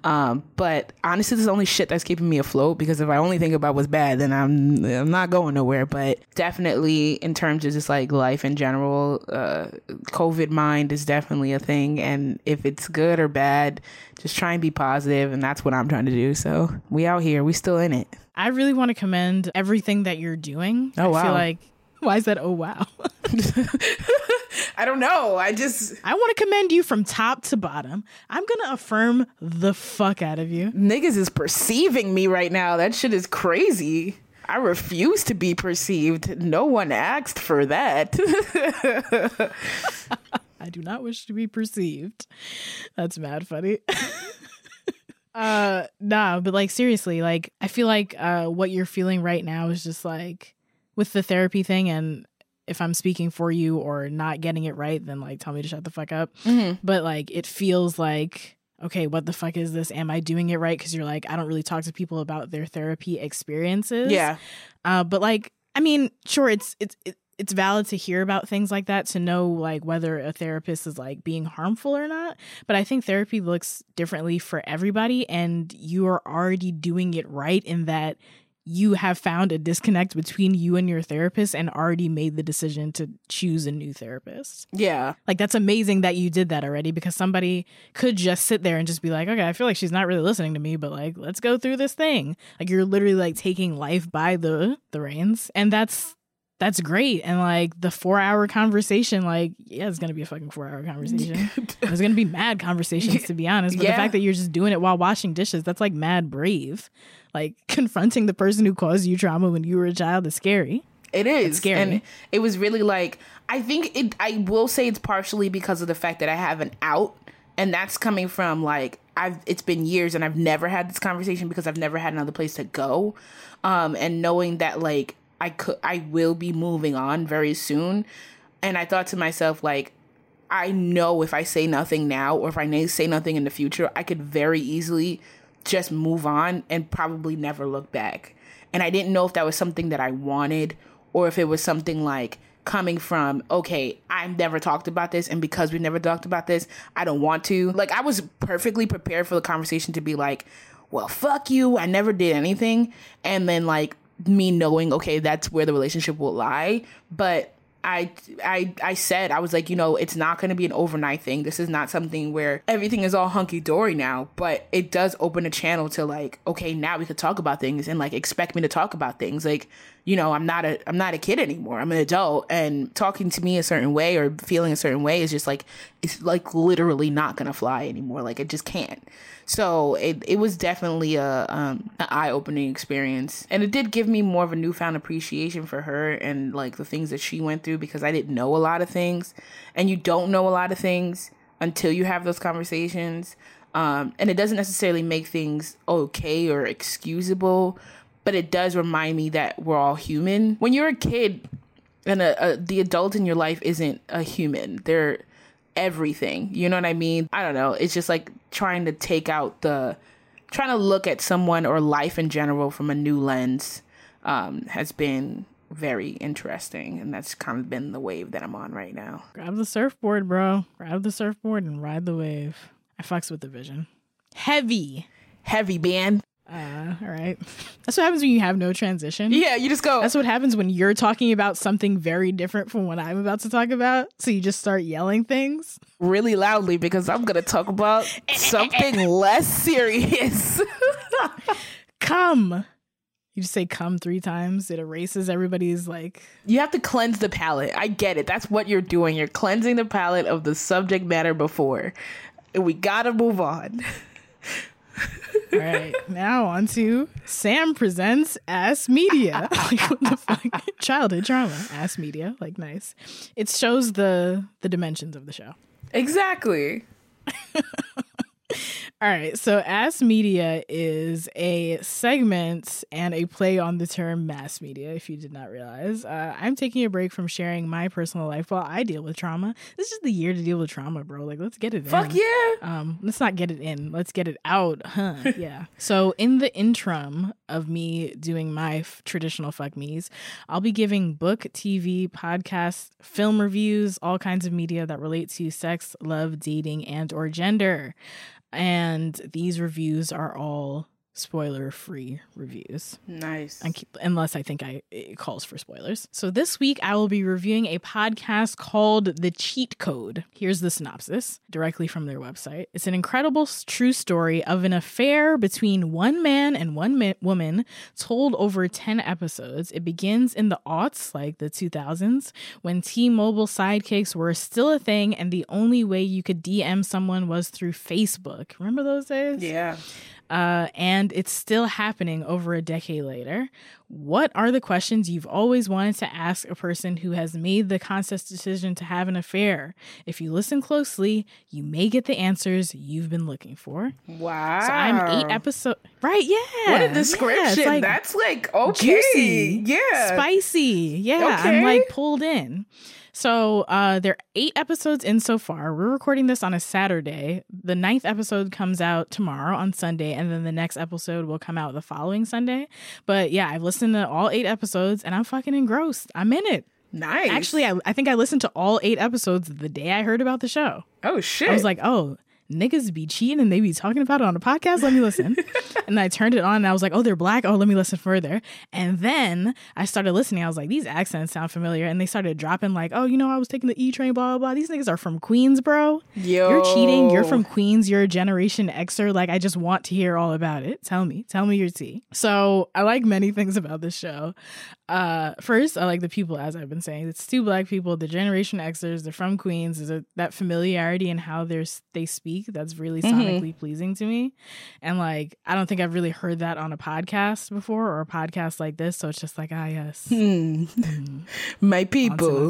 Speaker 3: But honestly, this is only shit that's keeping me afloat, because if I only think about what's bad, then I'm not going nowhere. But definitely in terms of just like life in general, COVID mind is definitely a thing. And if it's good or bad, just try and be positive. And that's what I'm trying to do. So we out here, we still in it.
Speaker 1: I really want to commend everything that you're doing.
Speaker 3: Oh, wow.
Speaker 1: I feel like, why is that? Oh, wow.
Speaker 3: I don't know.
Speaker 1: I want to commend you from top to bottom. I'm going to affirm the fuck out of you.
Speaker 3: Niggas is perceiving me right now. That shit is crazy. I refuse to be perceived. No one asked for that.
Speaker 1: I do not wish to be perceived. That's mad funny. Nah, but like seriously, like I feel like what you're feeling right now is just like with the therapy thing, and if I'm speaking for you or not getting it right, then like tell me to shut the fuck up. Mm-hmm. But like it feels like, okay, what the fuck is this? Am I doing it right? Because you're like, I don't really talk to people about their therapy experiences.
Speaker 3: Yeah.
Speaker 1: But like, I mean, sure, it's valid to hear about things like that, to know like whether a therapist is like being harmful or not. But I think therapy looks differently for everybody, and you are already doing it right in that you have found a disconnect between you and your therapist and already made the decision to choose a new therapist.
Speaker 3: Yeah.
Speaker 1: Like, that's amazing that you did that already, because somebody could just sit there and just be like, okay, I feel like she's not really listening to me, but like, let's go through this thing. Like, you're literally like taking life by the reins. And that's great. And like the 4-hour conversation, like, yeah, it's going to be a fucking 4-hour conversation. There's going to be mad conversations, to be honest. But the fact that you're just doing it while washing dishes, that's like mad brave. Like, confronting the person who caused you trauma when you were a child is scary.
Speaker 3: It is.
Speaker 1: It's scary.
Speaker 3: And it was really like, I will say it's partially because of the fact that I have an out. And that's coming from like, it's been years and I've never had this conversation because I've never had another place to go. And knowing that like, I will be moving on very soon. And I thought to myself, like, I know if I say nothing now or if I say nothing in the future, I could very easily just move on and probably never look back. And I didn't know if that was something that I wanted or if it was something like coming from, okay, I've never talked about this, and because we never talked about this, I don't want to. Like, I was perfectly prepared for the conversation to be like, well, fuck you, I never did anything. And then, like, me knowing, okay, that's where the relationship will lie. But I said, I was like, you know, it's not going to be an overnight thing. This is not something where everything is all hunky-dory now, but it does open a channel to, like, okay, now we could talk about things and, like, expect me to talk about things. Like, you know, I'm not a kid anymore. I'm an adult, and talking to me a certain way or feeling a certain way is just like, it's like literally not going to fly anymore. Like, it just can't. So it was definitely an eye-opening experience. And it did give me more of a newfound appreciation for her and, like, the things that she went through, because I didn't know a lot of things. And you don't know a lot of things until you have those conversations. And it doesn't necessarily make things okay or excusable, but it does remind me that we're all human. When you're a kid and the adult in your life isn't a human, they're everything. You know what I mean? I don't know. It's just like trying to look at someone or life in general from a new lens has been very interesting. And that's kind of been the wave that I'm on right now.
Speaker 1: Grab the surfboard, bro. Grab the surfboard and ride the wave. I fucks with the vision. Heavy, man. All right. That's what happens when you have no transition.
Speaker 3: Yeah, you just go.
Speaker 1: That's what happens when you're talking about something very different from what I'm about to talk about. So you just start yelling things
Speaker 3: really loudly because I'm going to talk about something less serious.
Speaker 1: Come. You just say come 3 times. It erases everybody's, like...
Speaker 3: You have to cleanse the palate. I get it. That's what you're doing. You're cleansing the palate of the subject matter before. And we got to move on.
Speaker 1: All right, now on to Sam Presents Ass Media. Like, what the fuck? Childhood trauma. Ass Media. Like, nice. It shows the dimensions of the show.
Speaker 3: Exactly.
Speaker 1: All right, so Ass Media is a segment and a play on the term mass media, if you did not realize. I'm taking a break from sharing my personal life while I deal with trauma. This is the year to deal with trauma, bro. Like, let's get it in.
Speaker 3: Fuck yeah.
Speaker 1: Let's not get it in. Let's get it out. Huh? Yeah. So in the interim of me doing my traditional fuck me's, I'll be giving book, TV, podcast, film reviews, all kinds of media that relate to sex, love, dating, and or gender. And these reviews are all spoiler-free reviews.
Speaker 3: Nice.
Speaker 1: Unless I think it calls for spoilers. So this week I will be reviewing a podcast called The Cheat Code. Here's the synopsis directly from their website. It's an incredible true story of an affair between one man and one woman told over 10 episodes. It begins in the aughts, like the 2000s, when T-Mobile sidekicks were still a thing and the only way you could DM someone was through Facebook. Remember those days?
Speaker 3: Yeah.
Speaker 1: And it's still happening over a decade later. What are the questions you've always wanted to ask a person who has made the conscious decision to have an affair? If you listen closely, you may get the answers you've been looking for.
Speaker 3: Wow.
Speaker 1: So I'm 8 episodes. Right, yeah.
Speaker 3: What a description.
Speaker 1: Yeah, like
Speaker 3: that's like, okay.
Speaker 1: Juicy.
Speaker 3: Yeah.
Speaker 1: Spicy. Yeah,
Speaker 3: okay.
Speaker 1: I'm like pulled in. So there are 8 episodes in so far. We're recording this on a Saturday. The 9th episode comes out tomorrow on Sunday, and then the next episode will come out the following Sunday. But yeah, I've listened to all 8 episodes, and I'm fucking engrossed. I'm in it.
Speaker 3: Nice.
Speaker 1: Actually, I think I listened to all 8 episodes the day I heard about the show.
Speaker 3: Oh, shit.
Speaker 1: I was like, oh, niggas be cheating and they be talking about it on a podcast. Let me listen. And I turned it on and I was like, oh, they're black. Oh, let me listen further. And then I started listening. I was like, these accents sound familiar. And they started dropping like, oh, you know, I was taking the E train, blah, blah, blah. These niggas are from Queens, bro.
Speaker 3: Yo.
Speaker 1: You're cheating. You're from Queens. You're a Generation Xer. Like, I just want to hear all about it. Tell me your tea. So I like many things about this show. First, I like the people, as I've been saying. It's 2 black people, the Generation Xers. They're from Queens. There's that familiarity in how they speak that's really sonically pleasing to me. And like, I don't think I've really heard that on a podcast before, or a podcast like this. So it's just like, yes.
Speaker 3: My people.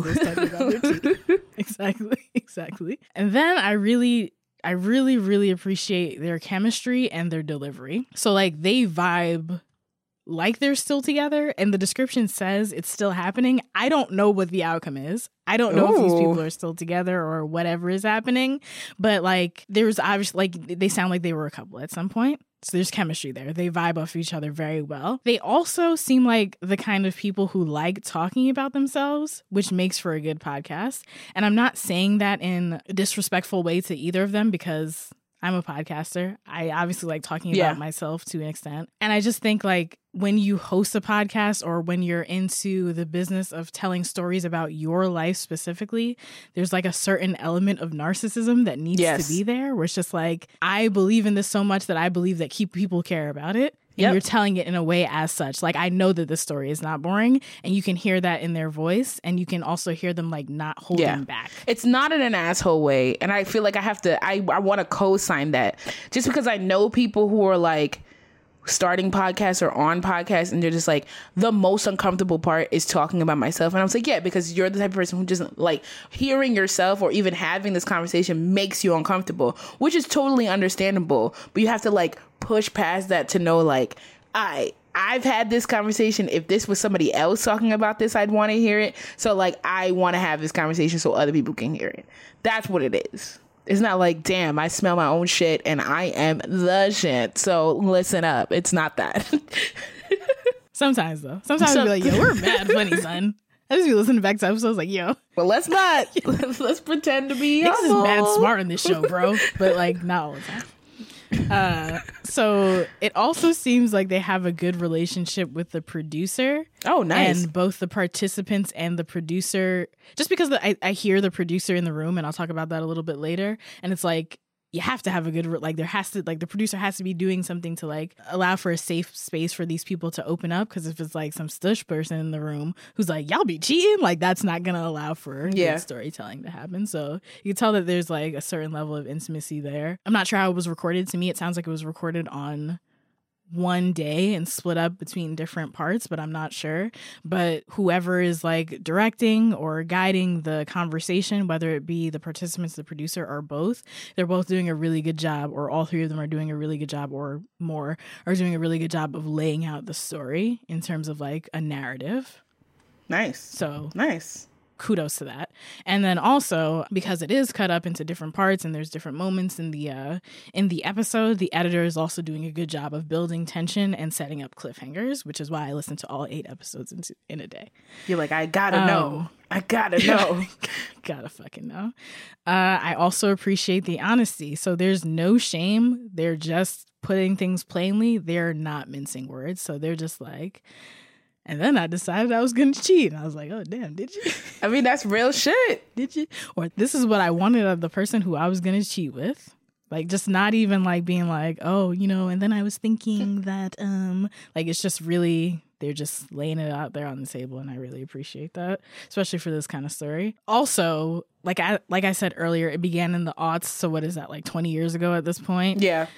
Speaker 1: Exactly. And then I really appreciate their chemistry and their delivery. So like, they vibe like they're still together and the description says it's still happening. I don't know what the outcome is. I don't know if these people are still together or whatever is happening, but like there's obviously like they sound like they were a couple at some point. So there's chemistry there. They vibe off each other very well. They also seem like the kind of people who like talking about themselves, which makes for a good podcast. And I'm not saying that in a disrespectful way to either of them because I'm a podcaster. I obviously like talking about myself to an extent. And I just think like when you host a podcast or when you're into the business of telling stories about your life specifically, there's like a certain element of narcissism that needs to be there where it's just like, I believe in this so much that I believe that people care about it. And you're telling it in a way as such. Like, I know that this story is not boring and you can hear that in their voice and you can also hear them like not holding back.
Speaker 3: It's not in an asshole way. And I feel like I want to co-sign that just because I know people who are like starting podcasts or on podcasts and they're just like, the most uncomfortable part is talking about myself. And I was like, yeah, because you're the type of person who just like hearing yourself or even having this conversation makes you uncomfortable, which is totally understandable. But you have to like push past that to know like, I've had this conversation. If this was somebody else talking about this, I'd want to hear it. So like, I want to have this conversation so other people can hear it. That's what it is. It's not like, damn, I smell my own shit and I am the shit. So listen up. It's not that.
Speaker 1: Sometimes though. Sometimes I'll be like, yo, we're mad funny, son. I just be listening back to episodes like, yo.
Speaker 3: Well, let's not. Let's pretend to be
Speaker 1: Niggas is mad smart on this show, bro. But like, not all the time. So it also seems like they have a good relationship with the producer.
Speaker 3: Oh, nice.
Speaker 1: And both the participants and the producer, just because I hear the producer in the room, and I'll talk about that a little bit later. And it's like, you have to have a good, like, there has to, like, the producer has to be doing something to, like, allow for a safe space for these people to open up. Because if it's, like, some stush person in the room who's like, y'all be cheating, like, that's not going to allow for good storytelling to happen. So you can tell that there's, like, a certain level of intimacy there. I'm not sure how it was recorded. To me, it sounds like it was recorded on one day and split up between different parts, but I'm not sure. But whoever is like directing or guiding the conversation, whether it be the participants, the producer, or both, they're both doing a really good job, or all three of them are doing a really good job, or more are doing a really good job of laying out the story in terms of like a narrative.
Speaker 3: Nice.
Speaker 1: So
Speaker 3: nice.
Speaker 1: Kudos to that. And then also, because it is cut up into different parts and there's different moments in the episode, the editor is also doing a good job of building tension and setting up cliffhangers, which is why I listened to all 8 episodes in a day.
Speaker 3: You're like, I gotta know. I gotta know.
Speaker 1: Gotta fucking know. I also appreciate the honesty. So there's no shame. They're just putting things plainly. They're not mincing words. So they're just like, and then I decided I was going to cheat. And I was like, oh, damn, did you?
Speaker 3: I mean, that's real shit.
Speaker 1: Did you? Or this is what I wanted of the person who I was going to cheat with. Like, just not even like being like, oh, you know, and then I was thinking that, like, it's just really, they're just laying it out there on the table. And I really appreciate that, especially for this kind of story. Also, like I said earlier, it began in the aughts. So what is that, like 20 years ago at this point?
Speaker 3: Yeah.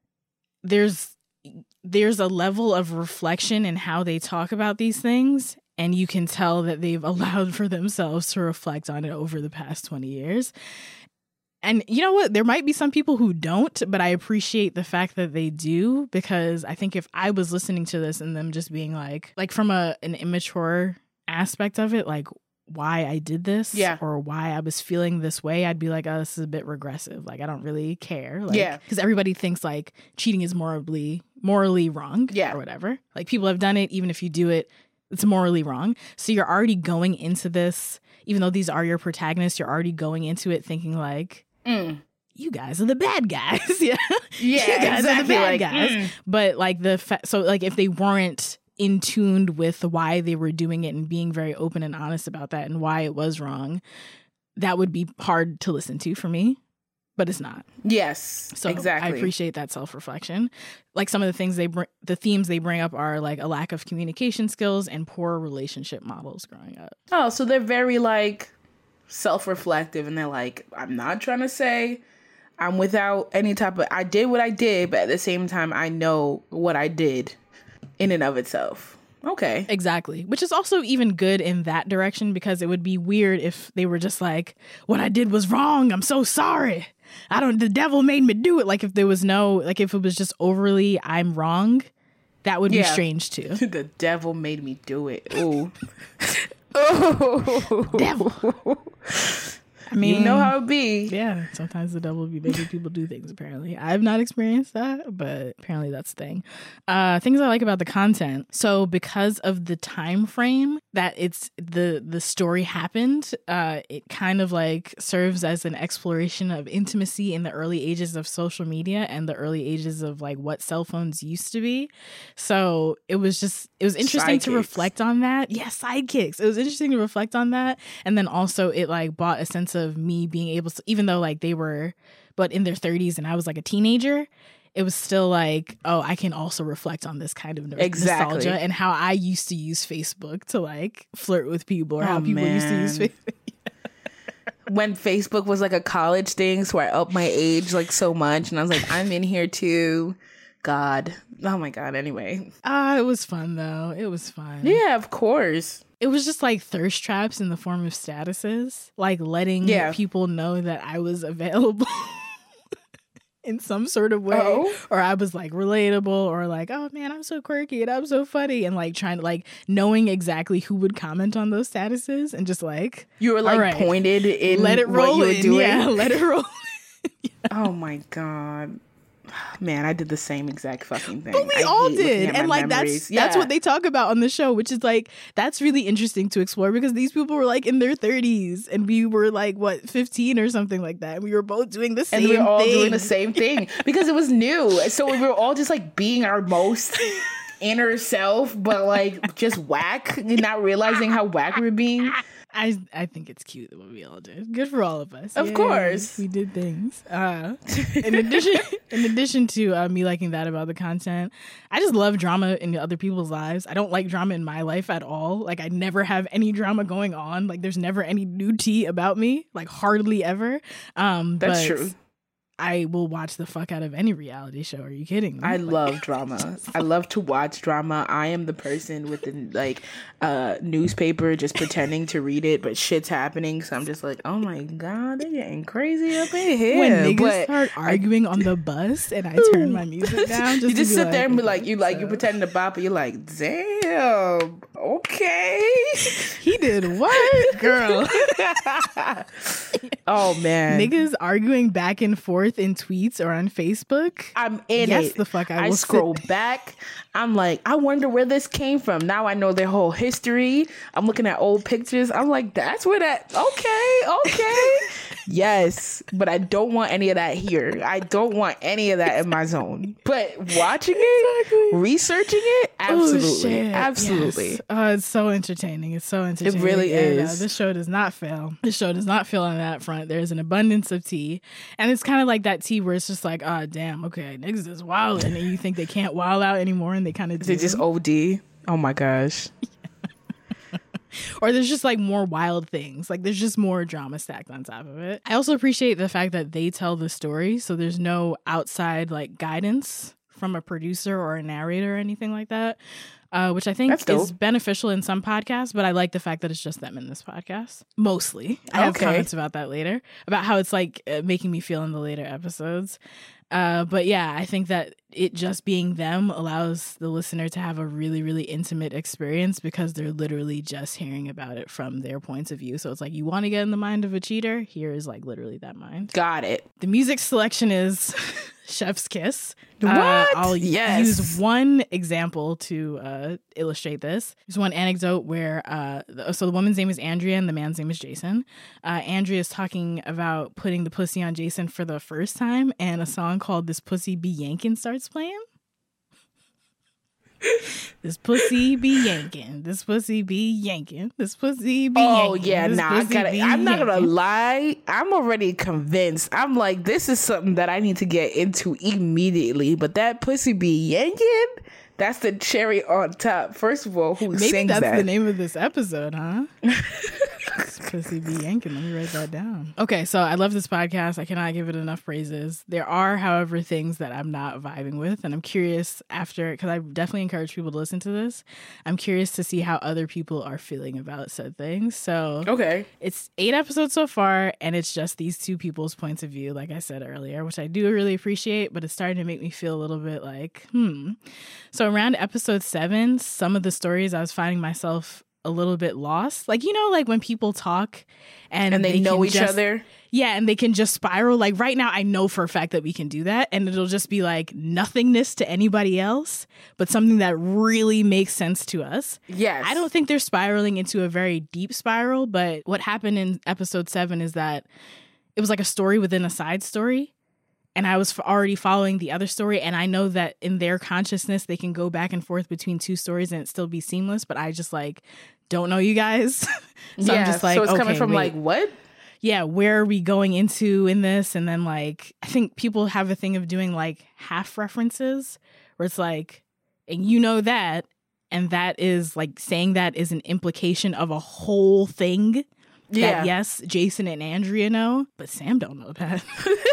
Speaker 1: There's a level of reflection in how they talk about these things, and you can tell that they've allowed for themselves to reflect on it over the past 20 years. And you know what? There might be some people who don't, but I appreciate the fact that they do, because I think if I was listening to this and them just being like from an immature aspect of it, like why I did this or why I was feeling this way, I'd be like, oh, this is a bit regressive. Like, I don't really care. Like, because everybody thinks like cheating is morally wrong or whatever. Like, people have done it. Even if you do it, it's morally wrong. So you're already going into this, even though these are your protagonists, you're already going into it thinking like, you guys are the bad guys. You guys are the bad guys. But like so like if they weren't in tuned with why they were doing it and being very open and honest about that and why it was wrong, that would be hard to listen to for me, but it's not.
Speaker 3: Yes,
Speaker 1: so
Speaker 3: exactly.
Speaker 1: I appreciate that self-reflection. Like, some of the things the themes they bring up are like a lack of communication skills and poor relationship models growing up.
Speaker 3: Oh, so they're very like self-reflective, and they're like, I'm not trying to say I'm without any type of, I did what I did, but at the same time, I know what I did in and of itself. Okay.
Speaker 1: Exactly. Which is also even good in that direction, because it would be weird if they were just like, what I did was wrong. I'm so sorry. The devil made me do it. Like, if there was no, like, if it was just overly, I'm wrong, That would be
Speaker 3: Yeah.
Speaker 1: strange too.
Speaker 3: The devil made me do it. Ooh. Oh.
Speaker 1: Devil. I mean,
Speaker 3: You know how it be.
Speaker 1: yeah, sometimes the devil will be making people do things, apparently. I've not experienced that, but apparently that's the thing. Things I like about the content. So because of the time frame that it's the story happened, it kind of like serves as an exploration of intimacy in the early ages of social media and the early ages of like what cell phones used to be. So it was interesting to
Speaker 3: Sidekicks.
Speaker 1: reflect on that. Yeah, sidekicks. It was interesting to reflect on that. And then also it like brought a sense of me being able to, even though like they were but in their 30s and I was like a teenager, it was still like, oh, I can also reflect on this kind of
Speaker 3: Exactly.
Speaker 1: nostalgia and how I used to use Facebook to like flirt with people, or how people used to use
Speaker 3: man.
Speaker 1: Facebook.
Speaker 3: When Facebook was like a college thing, so I upped my age like so much, and I was like, I'm in here too. God. Oh my God. Anyway.
Speaker 1: It was fun though. It was fun.
Speaker 3: Yeah, of course.
Speaker 1: It was just like thirst traps in the form of statuses, like letting
Speaker 3: Yeah.
Speaker 1: people know that I was available in some sort of way,
Speaker 3: Oh.
Speaker 1: or I was like relatable, or like, oh man, I'm so quirky and I'm so funny, and like trying to like knowing exactly who would comment on those statuses and just like
Speaker 3: You were like
Speaker 1: all right,
Speaker 3: pointed in
Speaker 1: let it roll
Speaker 3: what you were
Speaker 1: in.
Speaker 3: doing.
Speaker 1: Yeah, let it roll.
Speaker 3: Oh my God. Man, I did the same exact fucking thing.
Speaker 1: But we
Speaker 3: I
Speaker 1: all
Speaker 3: hate looking
Speaker 1: did,
Speaker 3: at
Speaker 1: and
Speaker 3: my
Speaker 1: like
Speaker 3: memories.
Speaker 1: that's what they talk about on the show, which is like that's really interesting to explore because these people were like in their 30s and we were like what 15 or something like that, and we were both doing the same
Speaker 3: and we were all
Speaker 1: thing.
Speaker 3: doing the same thing because it was new. So we were all just like being our most inner self, but like just whack and not realizing how whack we were being.
Speaker 1: I think it's cute what we all did. Good for all of us.
Speaker 3: Of
Speaker 1: Yay,
Speaker 3: course.
Speaker 1: we did things. In addition to me liking that about the content, I just love drama in other people's lives. I don't like drama in my life at all. Like I never have any drama going on. Like there's never any new tea about me. Like hardly ever.
Speaker 3: That's
Speaker 1: But
Speaker 3: true.
Speaker 1: I will watch the fuck out of any reality show. Are you kidding me?
Speaker 3: I
Speaker 1: Like,
Speaker 3: love drama. I love to watch drama. I am the person with the like newspaper just pretending to read it, but shit's happening. So I'm just like, oh my God, they're getting crazy up in here.
Speaker 1: when niggas
Speaker 3: But
Speaker 1: start arguing on the bus and I turn my music down,
Speaker 3: you
Speaker 1: to
Speaker 3: just
Speaker 1: be
Speaker 3: sit there and be like,
Speaker 1: okay,
Speaker 3: you're pretending to bop, and you're like, damn, okay.
Speaker 1: he did what, girl?
Speaker 3: Oh man,
Speaker 1: Niggas arguing back and forth in tweets or on Facebook.
Speaker 3: I'm in
Speaker 1: Yes,
Speaker 3: it.
Speaker 1: the fuck I
Speaker 3: I
Speaker 1: will
Speaker 3: scroll back. I'm like, I wonder where this came from. Now I know their whole history. I'm looking at old pictures. I'm like, that's where that. Okay. Yes, but I don't want any of that here. I don't want any of that in my zone. But watching it, researching it, absolutely.
Speaker 1: Yes. It's so entertaining. It's so entertaining.
Speaker 3: really
Speaker 1: And,
Speaker 3: is.
Speaker 1: this show does not fail. This show does not fail on that front. There's an abundance of tea. And it's kind of like that tea where it's just like, damn, okay, niggas is wild. And then you think they can't wild out anymore and they kind of do.
Speaker 3: They just OD. Oh my gosh.
Speaker 1: Or there's just like more wild things. Like there's just more drama stacked on top of it. I also appreciate the fact that they tell the story. So there's no outside like guidance from a producer or a narrator or anything like that. Which I think
Speaker 3: That's dope.
Speaker 1: is beneficial in some podcasts, but I like the fact that it's just them in this podcast. Mostly. I have
Speaker 3: Okay.
Speaker 1: comments about that later, about how it's like making me feel in the later episodes. But yeah, I think that it just being them allows the listener to have a really, really intimate experience because they're literally just hearing about it from their points of view. So it's like, you want to get in the mind of a cheater? Here is like literally that mind.
Speaker 3: Got it.
Speaker 1: The music selection is Chef's Kiss.
Speaker 3: What?
Speaker 1: I'll
Speaker 3: Yes.
Speaker 1: use one example to illustrate this. There's one anecdote where, so the woman's name is Andrea and the man's name is Jason. Andrea is talking about putting the pussy on Jason for the first time, and a song called This Pussy Be Yankin' starts playing. This pussy be yanking. This pussy be yanking. This pussy be yanking.
Speaker 3: Oh yeah,
Speaker 1: This
Speaker 3: nah. I
Speaker 1: pussy
Speaker 3: gotta.
Speaker 1: be
Speaker 3: I'm not gonna
Speaker 1: yanking.
Speaker 3: lie. I'm already convinced. I'm like, this is something that I need to get into immediately. But that pussy be yanking. That's the cherry on top. First of all, who
Speaker 1: Maybe
Speaker 3: sings
Speaker 1: that's
Speaker 3: that?
Speaker 1: the name of this episode, huh? Pussy be yanking. Let me write that down. Okay, so I love this podcast. I cannot give it enough praises. There are, however, things that I'm not vibing with, and I'm curious after, because I definitely encourage people to listen to this. I'm curious to see how other people are feeling about said things. So
Speaker 3: Okay.
Speaker 1: it's 8 episodes so far, and it's just these two people's points of view, like I said earlier, which I do really appreciate, but it's starting to make me feel a little bit like, So around episode 7, some of the stories I was finding myself a little bit lost. Like, you know, like when people talk and
Speaker 3: they know
Speaker 1: can
Speaker 3: each
Speaker 1: just-
Speaker 3: other.
Speaker 1: Yeah, and they can just spiral. Like right now, I know for a fact that we can do that, and it'll just be like nothingness to anybody else, but something that really makes sense to us.
Speaker 3: Yes.
Speaker 1: I don't think they're spiraling into a very deep spiral, but what happened in episode 7 is that it was like a story within a side story. And I was already following the other story. And I know that in their consciousness, they can go back and forth between 2 stories and it still be seamless. But I just like, don't know you guys. So I'm just like,
Speaker 3: so it's coming
Speaker 1: okay,
Speaker 3: from
Speaker 1: wait.
Speaker 3: like, what?
Speaker 1: Yeah, where are we going into in this? And then like, I think people have a thing of doing like half references where it's like, and you know that. And that is like saying that is an implication of a whole thing.
Speaker 3: Yeah.
Speaker 1: That yes, Jason and Andrea know, but Sam don't know that.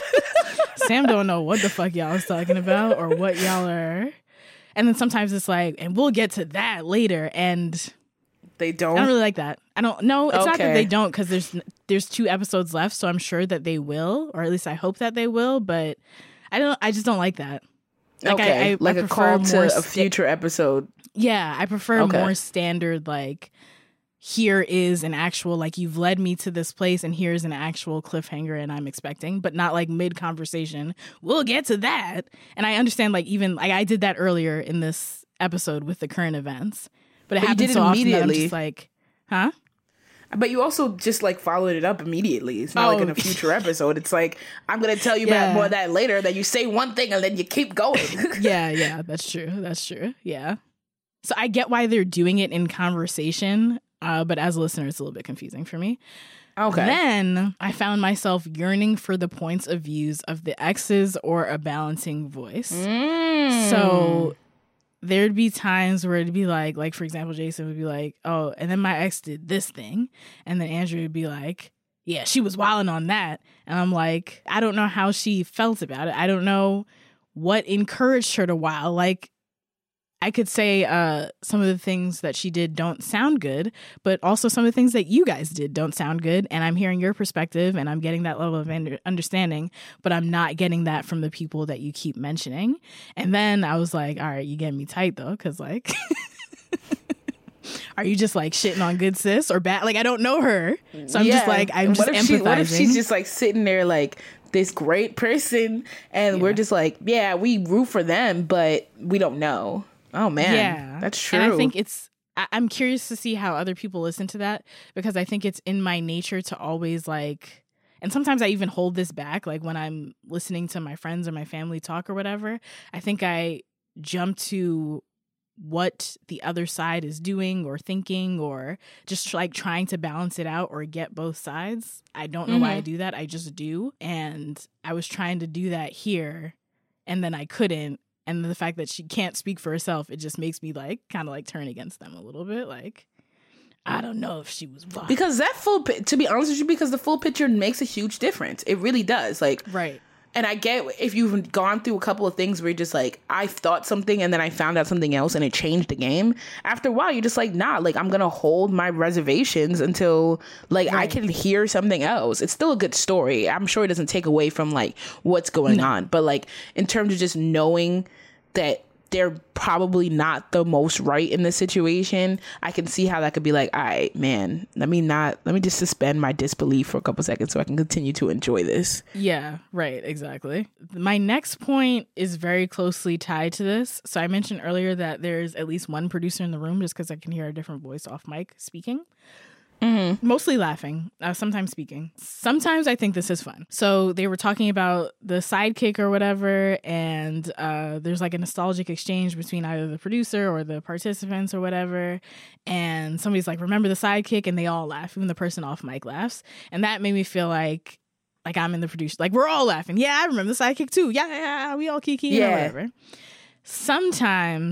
Speaker 1: Sam don't know what the fuck y'all is talking about or what y'all are. And then sometimes it's like, and we'll get to that later. And
Speaker 3: They
Speaker 1: I
Speaker 3: don't.
Speaker 1: don't really like that. I don't know. It's not that
Speaker 3: Okay.
Speaker 1: they don't, because there's 2 episodes left, so I'm sure that they will, or at least I hope that they will. But I just don't like that. Like
Speaker 3: Okay.
Speaker 1: I
Speaker 3: like a
Speaker 1: prefer
Speaker 3: call to
Speaker 1: more
Speaker 3: a future episode.
Speaker 1: Yeah, I prefer
Speaker 3: Okay.
Speaker 1: more standard, like, here is an actual, like, you've led me to this place and here's an actual cliffhanger and I'm expecting, but not like mid-conversation, we'll get to that. And I understand, like, even, like, I did that earlier in this episode with the current events, but it
Speaker 3: you
Speaker 1: happens
Speaker 3: did it
Speaker 1: so often that I'm
Speaker 3: immediately.
Speaker 1: just like, huh?
Speaker 3: But you also just like followed it up immediately. It's not like in a future episode. It's like, I'm going to tell you
Speaker 1: Yeah.
Speaker 3: about more of that later. That you say one thing and then you keep going.
Speaker 1: Yeah, that's true. Yeah. So I get why they're doing it in conversation, but as a listener, it's a little bit confusing for me.
Speaker 3: Okay.
Speaker 1: Then I found myself yearning for the points of views of the exes or a balancing voice. So there'd be times where it'd be like for example, Jason would be like, oh, and then my ex did this thing. And then Andrew would be like, yeah, she was wilding on that. And I'm like, I don't know how she felt about it. I don't know what encouraged her to wild. Like, I could say some of the things that she did don't sound good, but also some of the things that you guys did don't sound good. And I'm hearing your perspective and I'm getting that level of understanding, but I'm not getting that from the people that you keep mentioning. And then I was like, all right, you getting me tight though, because like, are you just like shitting on good sis or bad? Like, I don't know her. So I'm just like, I'm just empathizing.
Speaker 3: What if she's just like sitting there like this great person and we're just like, yeah, we root for them, but we don't know. Oh man,
Speaker 1: yeah,
Speaker 3: that's true.
Speaker 1: And I think I'm curious to see how other people listen to that, because I think it's in my nature to always like, and sometimes I even hold this back, like when I'm listening to my friends or my family talk or whatever, I think I jump to what the other side is doing or thinking or just like trying to balance it out or get both sides. I don't know why I do that. I just do. And I was trying to do that here and then I couldn't. And the fact that she can't speak for herself, it just makes me like kind of like turn against them a little bit. Like, I don't know if she was wild.
Speaker 3: Because that to be honest with you, because the full picture makes a huge difference. It really does. Like,
Speaker 1: right.
Speaker 3: And I get if you've gone through a couple of things where you're just like, I thought something and then I found out something else and it changed the game. After a while, you're just like, nah, like I'm going to hold my reservations until like I can hear something else. It's still a good story. I'm sure it doesn't take away from like what's going on. But like in terms of just knowing that they're probably not the most right in this situation, I can see how that could be like, all right, man, let me just suspend my disbelief for a couple seconds so I can continue to enjoy this.
Speaker 1: Yeah, right, exactly. My next point is very closely tied to this. So I mentioned earlier that there's at least one producer in the room just because I can hear a different voice off mic speaking. Mostly laughing, sometimes speaking. Sometimes I think this is fun. So they were talking about the sidekick or whatever, and there's like a nostalgic exchange between either the producer or the participants or whatever. And somebody's like, remember the sidekick? And they all laugh. Even the person off mic laughs. And that made me feel like I'm in the producer. Like, we're all laughing. Yeah, I remember the sidekick too. Yeah, we all kiki or whatever. Sometimes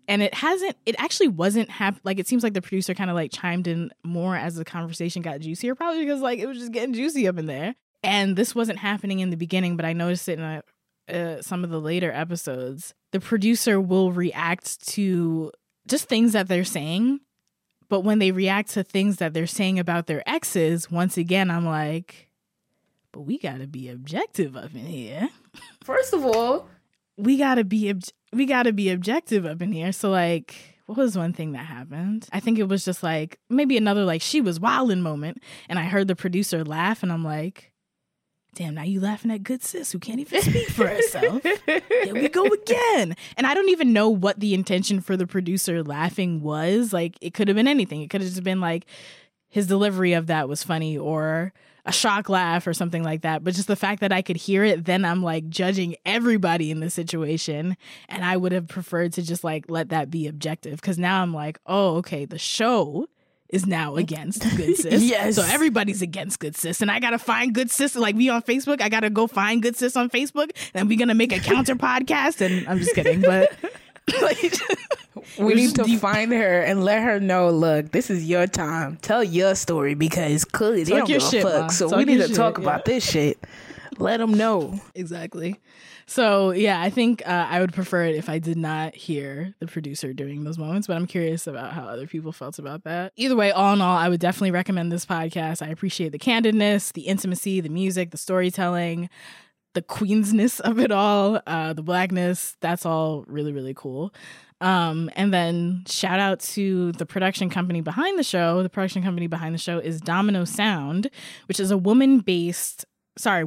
Speaker 1: And it actually wasn't like, it seems like the producer kind of like chimed in more as the conversation got juicier, probably because like it was just getting juicy up in there. And this wasn't happening in the beginning, but I noticed it in some of the later episodes. The producer will react to just things that they're saying. But when they react to things that they're saying about their exes, once again, I'm like, but we got to be objective up in here.
Speaker 3: First of all,
Speaker 1: we got to be objective up in here. So like, what was one thing that happened? I think it was just like maybe another like she was wildin' moment. And I heard the producer laugh and I'm like, damn, now you laughing at good sis who can't even speak for herself. Here we go again. And I don't even know what the intention for the producer laughing was. Like, it could have been anything. It could have just been like his delivery of that was funny or a shock laugh or something like that. But just the fact that I could hear it, then I'm like judging everybody in the situation. And I would have preferred to just like let that be objective. Because now I'm like, oh, okay, the show is now against Good Sis.
Speaker 3: Yes.
Speaker 1: So everybody's against Good Sis. And I got to find Good Sis. Like, we on Facebook. I got to go find Good Sis on Facebook. And we're going to make a counter podcast. And I'm just kidding. But like,
Speaker 3: we need to find her and let her know, look, this is your time. Tell your story because clearly they don't give a fuck. So we need to talk about this shit. Let them know.
Speaker 1: Exactly. So, yeah, I think I would prefer it if I did not hear the producer during those moments, but I'm curious about how other people felt about that. Either way, all in all, I would definitely recommend this podcast. I appreciate the candidness, the intimacy, the music, the storytelling, the queensness of it all, the blackness. That's all really, really cool. And then shout out to the production company behind the show. The production company behind the show is Domino Sound, which is a woman-based. Oh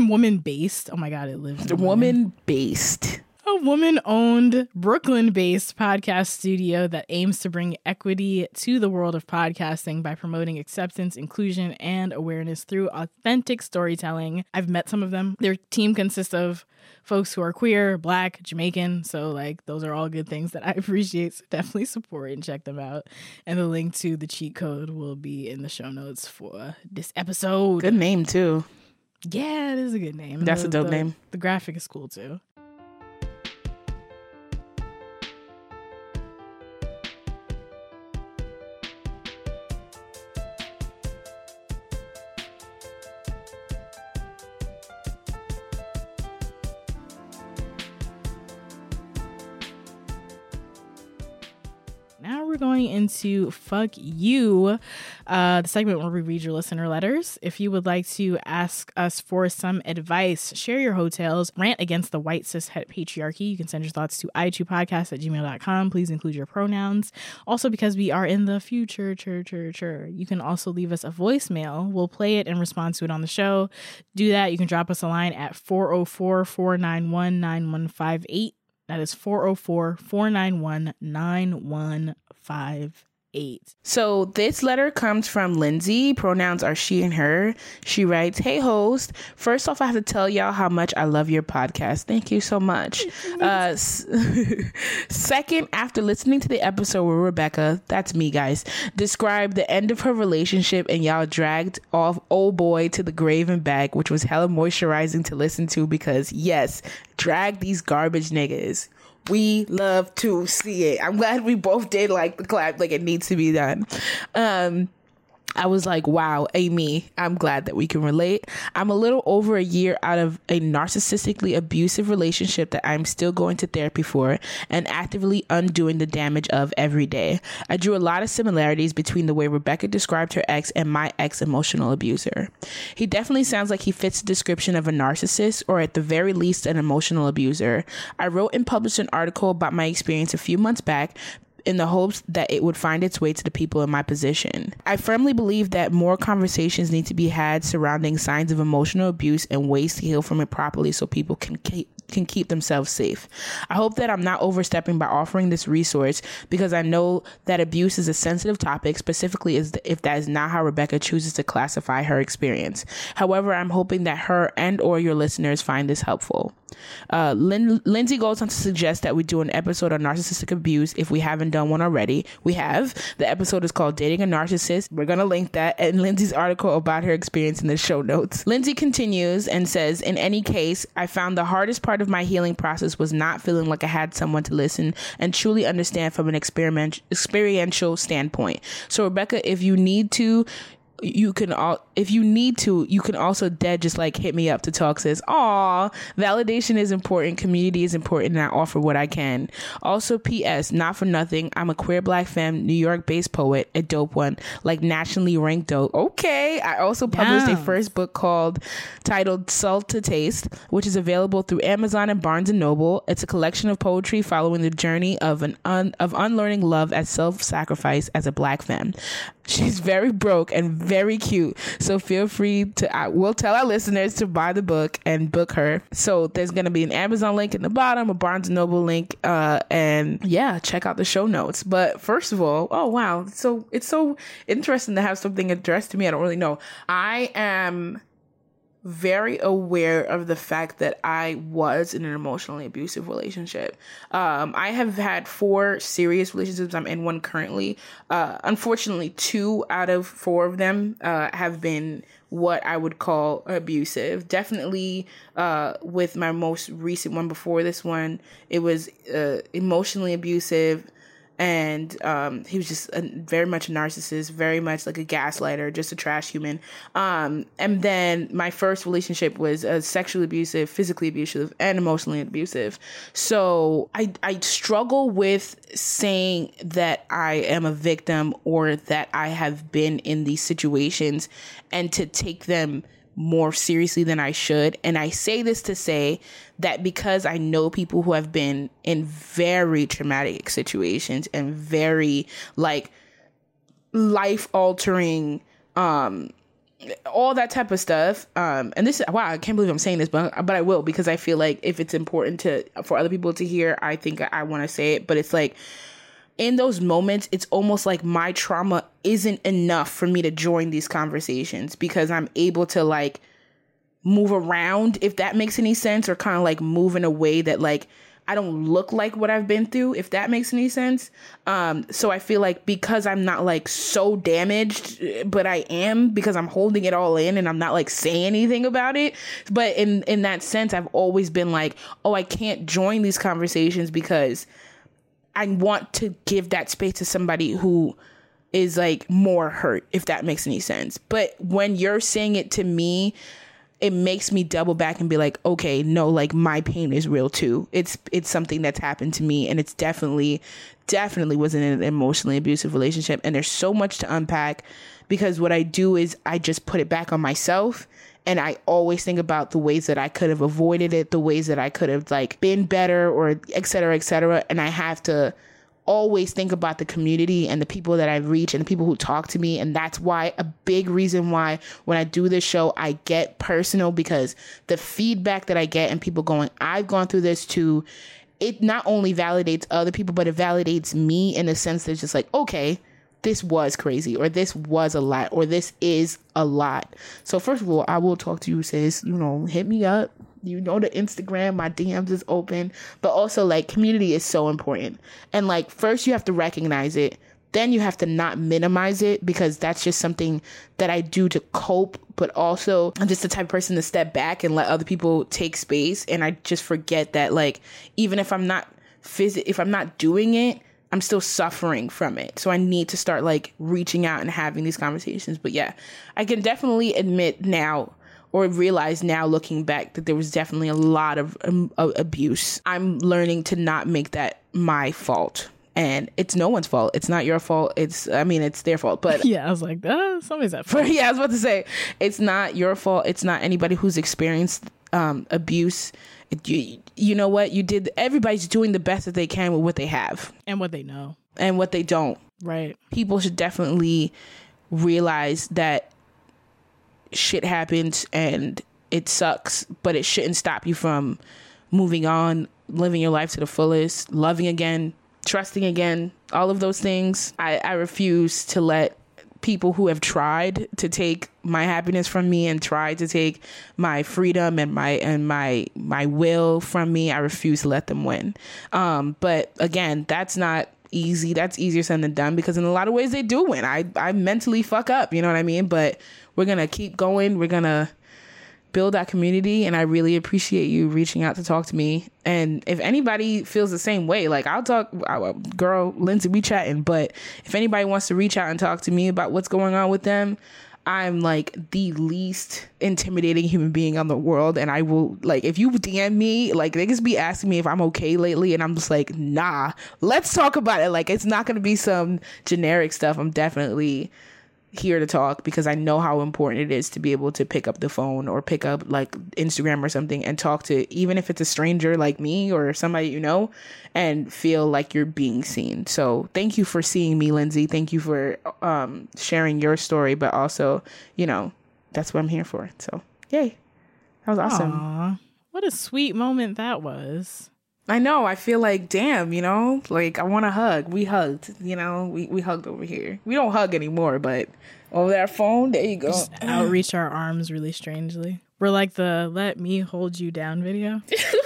Speaker 1: my God, it lives.
Speaker 3: Woman-based.
Speaker 1: A woman-owned, Brooklyn-based podcast studio that aims to bring equity to the world of podcasting by promoting acceptance, inclusion, and awareness through authentic storytelling. I've met some of them. Their team consists of folks who are queer, Black, Jamaican. So, like, those are all good things that I appreciate. So definitely support and check them out. And the link to the cheat code will be in the show notes for this episode.
Speaker 3: Good name, too.
Speaker 1: Yeah, it is a good name.
Speaker 3: That's a dope name.
Speaker 1: The graphic is cool, too. Now we're going into Fuck You, the segment where we read your listener letters. If you would like to ask us for some advice, share your hotels, rant against the white cis het patriarchy, you can send your thoughts to i2podcast@gmail.com. Please include your pronouns. Also, because we are in the future, you can also leave us a voicemail. We'll play it and respond to it on the show. Do that. You can drop us a line at 404-491-9158. That is 404-491-9158.
Speaker 3: So this letter comes from Lindsay. Pronouns are she and her. She writes, "Hey host, first off, I have to tell y'all how much I love your podcast. Thank you so much. Second, after listening to the episode where Rebecca, that's me guys, described the end of her relationship and y'all dragged off old boy to the grave and back, which was hella moisturizing to listen to because yes, drag these garbage niggas. We love to see it. I'm glad we both did like the clap, like it needs to be done. I was like, wow, Amy, I'm glad that we can relate. I'm a little over a year out of a narcissistically abusive relationship that I'm still going to therapy for and actively undoing the damage of every day. I drew a lot of similarities between the way Rebecca described her ex and my ex-emotional abuser. He definitely sounds like he fits the description of a narcissist or at the very least an emotional abuser. I wrote and published an article about my experience a few months back in the hopes that it would find its way to the people in my position. I firmly believe that more conversations need to be had surrounding signs of emotional abuse and ways to heal from it properly so people can keep themselves safe. I hope that I'm not overstepping by offering this resource because I know that abuse is a sensitive topic, specifically if that is not how Rebecca chooses to classify her experience. However, I'm hoping that her and or your listeners find this helpful. Lindsay goes on to suggest that we do an episode on narcissistic abuse if we haven't done one already. We have. The episode is called Dating a Narcissist. We're going to link that and Lindsay's article about her experience in the show notes. Lindsay continues and says, in any case, I found the hardest part of my healing process was not feeling like I had someone to listen and truly understand from an experiential standpoint. So Rebecca, if you need to, you can also just like hit me up to talk. Says, aw, validation is important, community is important, and I offer what I can. Also, PS, not for nothing, I'm a queer Black femme, New York based poet, a dope one, like nationally ranked dope. Okay. I also published a first book titled Salt to Taste, which is available through Amazon and Barnes and Noble. It's a collection of poetry following the journey of unlearning love as self-sacrifice as a Black femme. She's very broke and very cute, so feel free to, we'll tell our listeners to buy the book and book her. So there's going to be an Amazon link in the bottom, a Barnes & Noble link, and yeah, check out the show notes. But first of all, oh wow, so it's so interesting to have something addressed to me. I don't really know. I am very aware of the fact that I was in an emotionally abusive relationship. I have had 4 serious relationships. I'm in one currently. Unfortunately, 2 out of 4 of them have been what I would call abusive. Definitely with my most recent one before this one, it was emotionally abusive. And he was just very much a narcissist, very much like a gaslighter, just a trash human. And then my first relationship was sexually abusive, physically abusive, and emotionally abusive. So I struggle with saying that I am a victim or that I have been in these situations and to take them more seriously than I should. And I say this to say that because I know people who have been in very traumatic situations and very like life altering, all that type of stuff. And this is, wow, I can't believe I'm saying this, but I will, because I feel like if it's important for other people to hear, I think I want to say it. But it's like, in those moments, it's almost like my trauma isn't enough for me to join these conversations, because I'm able to like move around, if that makes any sense, or kind of like move in a way that like I don't look like what I've been through, if that makes any sense. So I feel like because I'm not like so damaged, but I am, because I'm holding it all in and I'm not like saying anything about it. But in that sense, I've always been like, oh, I can't join these conversations because I want to give that space to somebody who is like more hurt, if that makes any sense. But when you're saying it to me, it makes me double back and be like, okay, no, like my pain is real too. It's something that's happened to me, and it's definitely was in an emotionally abusive relationship. And there's so much to unpack, because what I do is I just put it back on myself. And I always think about the ways that I could have avoided it, the ways that I could have like been better, or et cetera, et cetera. And I have to always think about the community and the people that I reach and the people who talk to me. And that's why, a big reason why when I do this show, I get personal, because the feedback that I get and people going, I've gone through this too. It not only validates other people, but it validates me in the sense that it's just like, okay, this was crazy, or this was a lot, or this is a lot. So first of all, I will talk to you, sis. Hit me up. The Instagram, my DMs is open. But also, like, community is so important. And like, first you have to recognize it. Then you have to not minimize it, because that's just something that I do to cope. But also, I'm just the type of person to step back and let other people take space. And I just forget that, like, even if I'm not doing it, I'm still suffering from it. So I need to start like reaching out and having these conversations. But yeah, I can definitely admit now, or realize now looking back, that there was definitely a lot of abuse. I'm learning to not make that my fault. And it's no one's fault. It's not your fault. It's their fault. But
Speaker 1: yeah, I was like, somebody's at fault.
Speaker 3: Yeah, I was about to say, it's not your fault. It's not anybody who's experienced abuse. You know what you did? Everybody's doing the best that they can with what they have
Speaker 1: and what they know
Speaker 3: and what they don't.
Speaker 1: Right.
Speaker 3: People should definitely realize that shit happens and it sucks, but it shouldn't stop you from moving on, living your life to the fullest, loving again, trusting again, all of those things. I refuse to let people who have tried to take my happiness from me and tried to take my freedom and my will from me. I refuse to let them win. But again, that's not easy. That's easier said than done, because in a lot of ways they do win. I mentally fuck up, you know what I mean? But we're going to keep going. We're going to build that community, and I really appreciate you reaching out to talk to me. And if anybody feels the same way, like, I'll talk, girl, Lindsay, we chatting, but if anybody wants to reach out and talk to me about what's going on with them, I'm like the least intimidating human being on the world. And I will, like, if you DM me, like, they just be asking me if I'm okay lately, and I'm just like, nah, let's talk about it. Like, it's not going to be some generic stuff. I'm definitely here to talk, because I know how important it is to be able to pick up the phone or pick up like Instagram or something and talk to, even if it's a stranger like me or somebody you know, and feel like you're being seen. So thank you for seeing me, Lindsay. Thank you for sharing your story, but also, you know, that's what I'm here for. So yay, that was awesome.
Speaker 1: Aww, what a sweet moment that was.
Speaker 3: I know. I feel like, damn, you know, like, I want to hug. We hugged, you know, we hugged over here. We don't hug anymore, but over that phone, there you go.
Speaker 1: Just outreach our arms really strangely. We're like the "let me hold you down" video.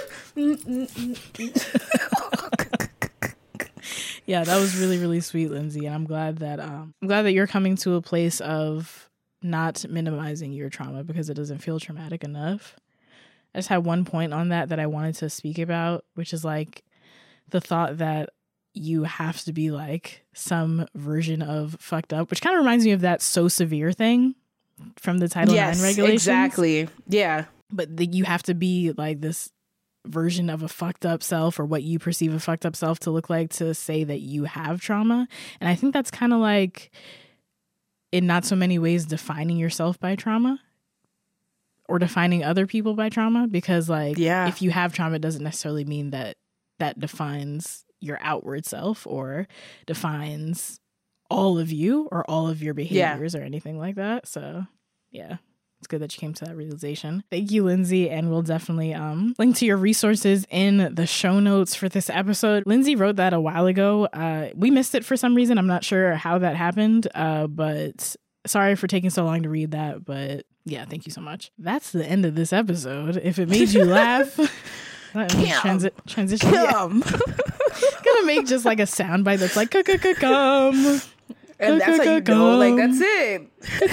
Speaker 1: Yeah, that was really, really sweet, Lindsay. And I'm glad that you're coming to a place of not minimizing your trauma, because it doesn't feel traumatic enough. I just had one point on that I wanted to speak about, which is like the thought that you have to be like some version of fucked up, which kind of reminds me of that "so severe" thing from the Title IX regulations.
Speaker 3: Exactly. Yeah.
Speaker 1: But you have to be like this version of a fucked up self, or what you perceive a fucked up self to look like, to say that you have trauma. And I think that's kind of like, in not so many ways, defining yourself by trauma. Or defining other people by trauma, because like, if you have trauma, it doesn't necessarily mean that defines your outward self or defines all of you or all of your behaviors or anything like that. So yeah, it's good that you came to that realization. Thank you, Lindsay. And we'll definitely link to your resources in the show notes for this episode. Lindsay wrote that a while ago. We missed it for some reason. I'm not sure how that happened, but sorry for taking so long to read that, but yeah, thank you so much. That's the end of this episode. If it made you laugh, transition. Gonna make just like a soundbite that's like come.
Speaker 3: And that's how you know, like, that's it.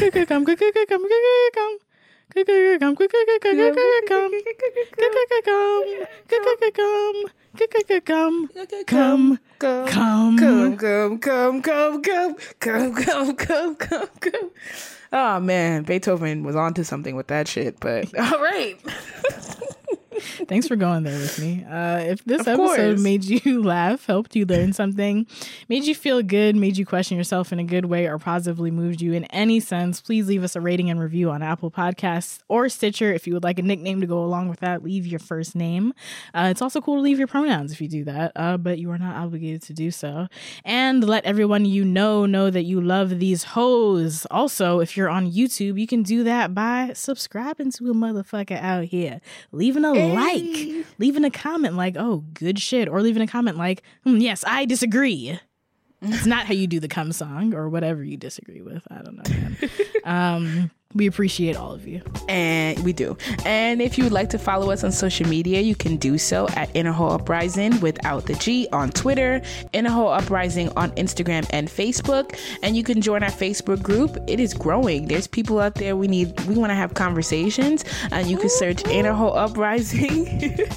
Speaker 3: Come. Oh man, Beethoven was onto something with that shit, but all right.
Speaker 1: Thanks for going there with me. If this episode made you laugh, helped you learn something, made you feel good, made you question yourself in a good way, or positively moved you in any sense, please leave us a rating and review on Apple Podcasts or Stitcher. If you would like a nickname to go along with that, leave your first name. It's also cool to leave your pronouns if you do that, but you are not obligated to do so. And let everyone you know that you love these hoes. Also, if you're on YouTube, you can do that by subscribing to a motherfucker out here, leaving a like, leaving a comment like, oh, good shit, or leaving a comment like, yes, I disagree. It's not how you do the cum song, or whatever you disagree with. I don't know, man. We appreciate all of you.
Speaker 3: And we do. And if you would like to follow us on social media, you can do so at Innerhole Uprising without the G on Twitter, Innerhole Uprising on Instagram and Facebook. And you can join our Facebook group. It is growing. There's people out there we want to have conversations. And you can search Innerhole Uprising,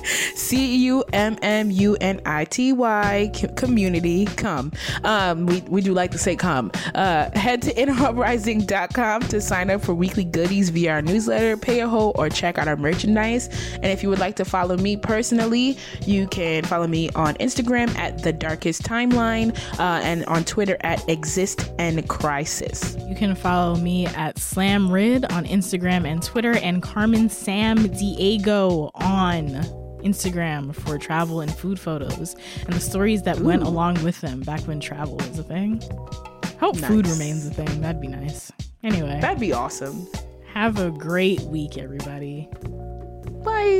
Speaker 3: CUMMUNITY community. Come. We do like to say come. Head to innerholeuprising.com to sign up for weekly goodies via our newsletter, pay a hoe, or check out our merchandise. And if you would like to follow me personally, you can follow me on Instagram at The Darkest Timeline, and on Twitter at Exist and Crisis.
Speaker 1: You can follow me at SlamRid on Instagram and Twitter, and Carmen Sam Diego on Instagram for travel and food photos and the stories that went along with them back when travel was a thing. Hope food remains a thing. That'd be nice. Anyway,
Speaker 3: that'd be awesome.
Speaker 1: Have a great week, everybody.
Speaker 3: Bye.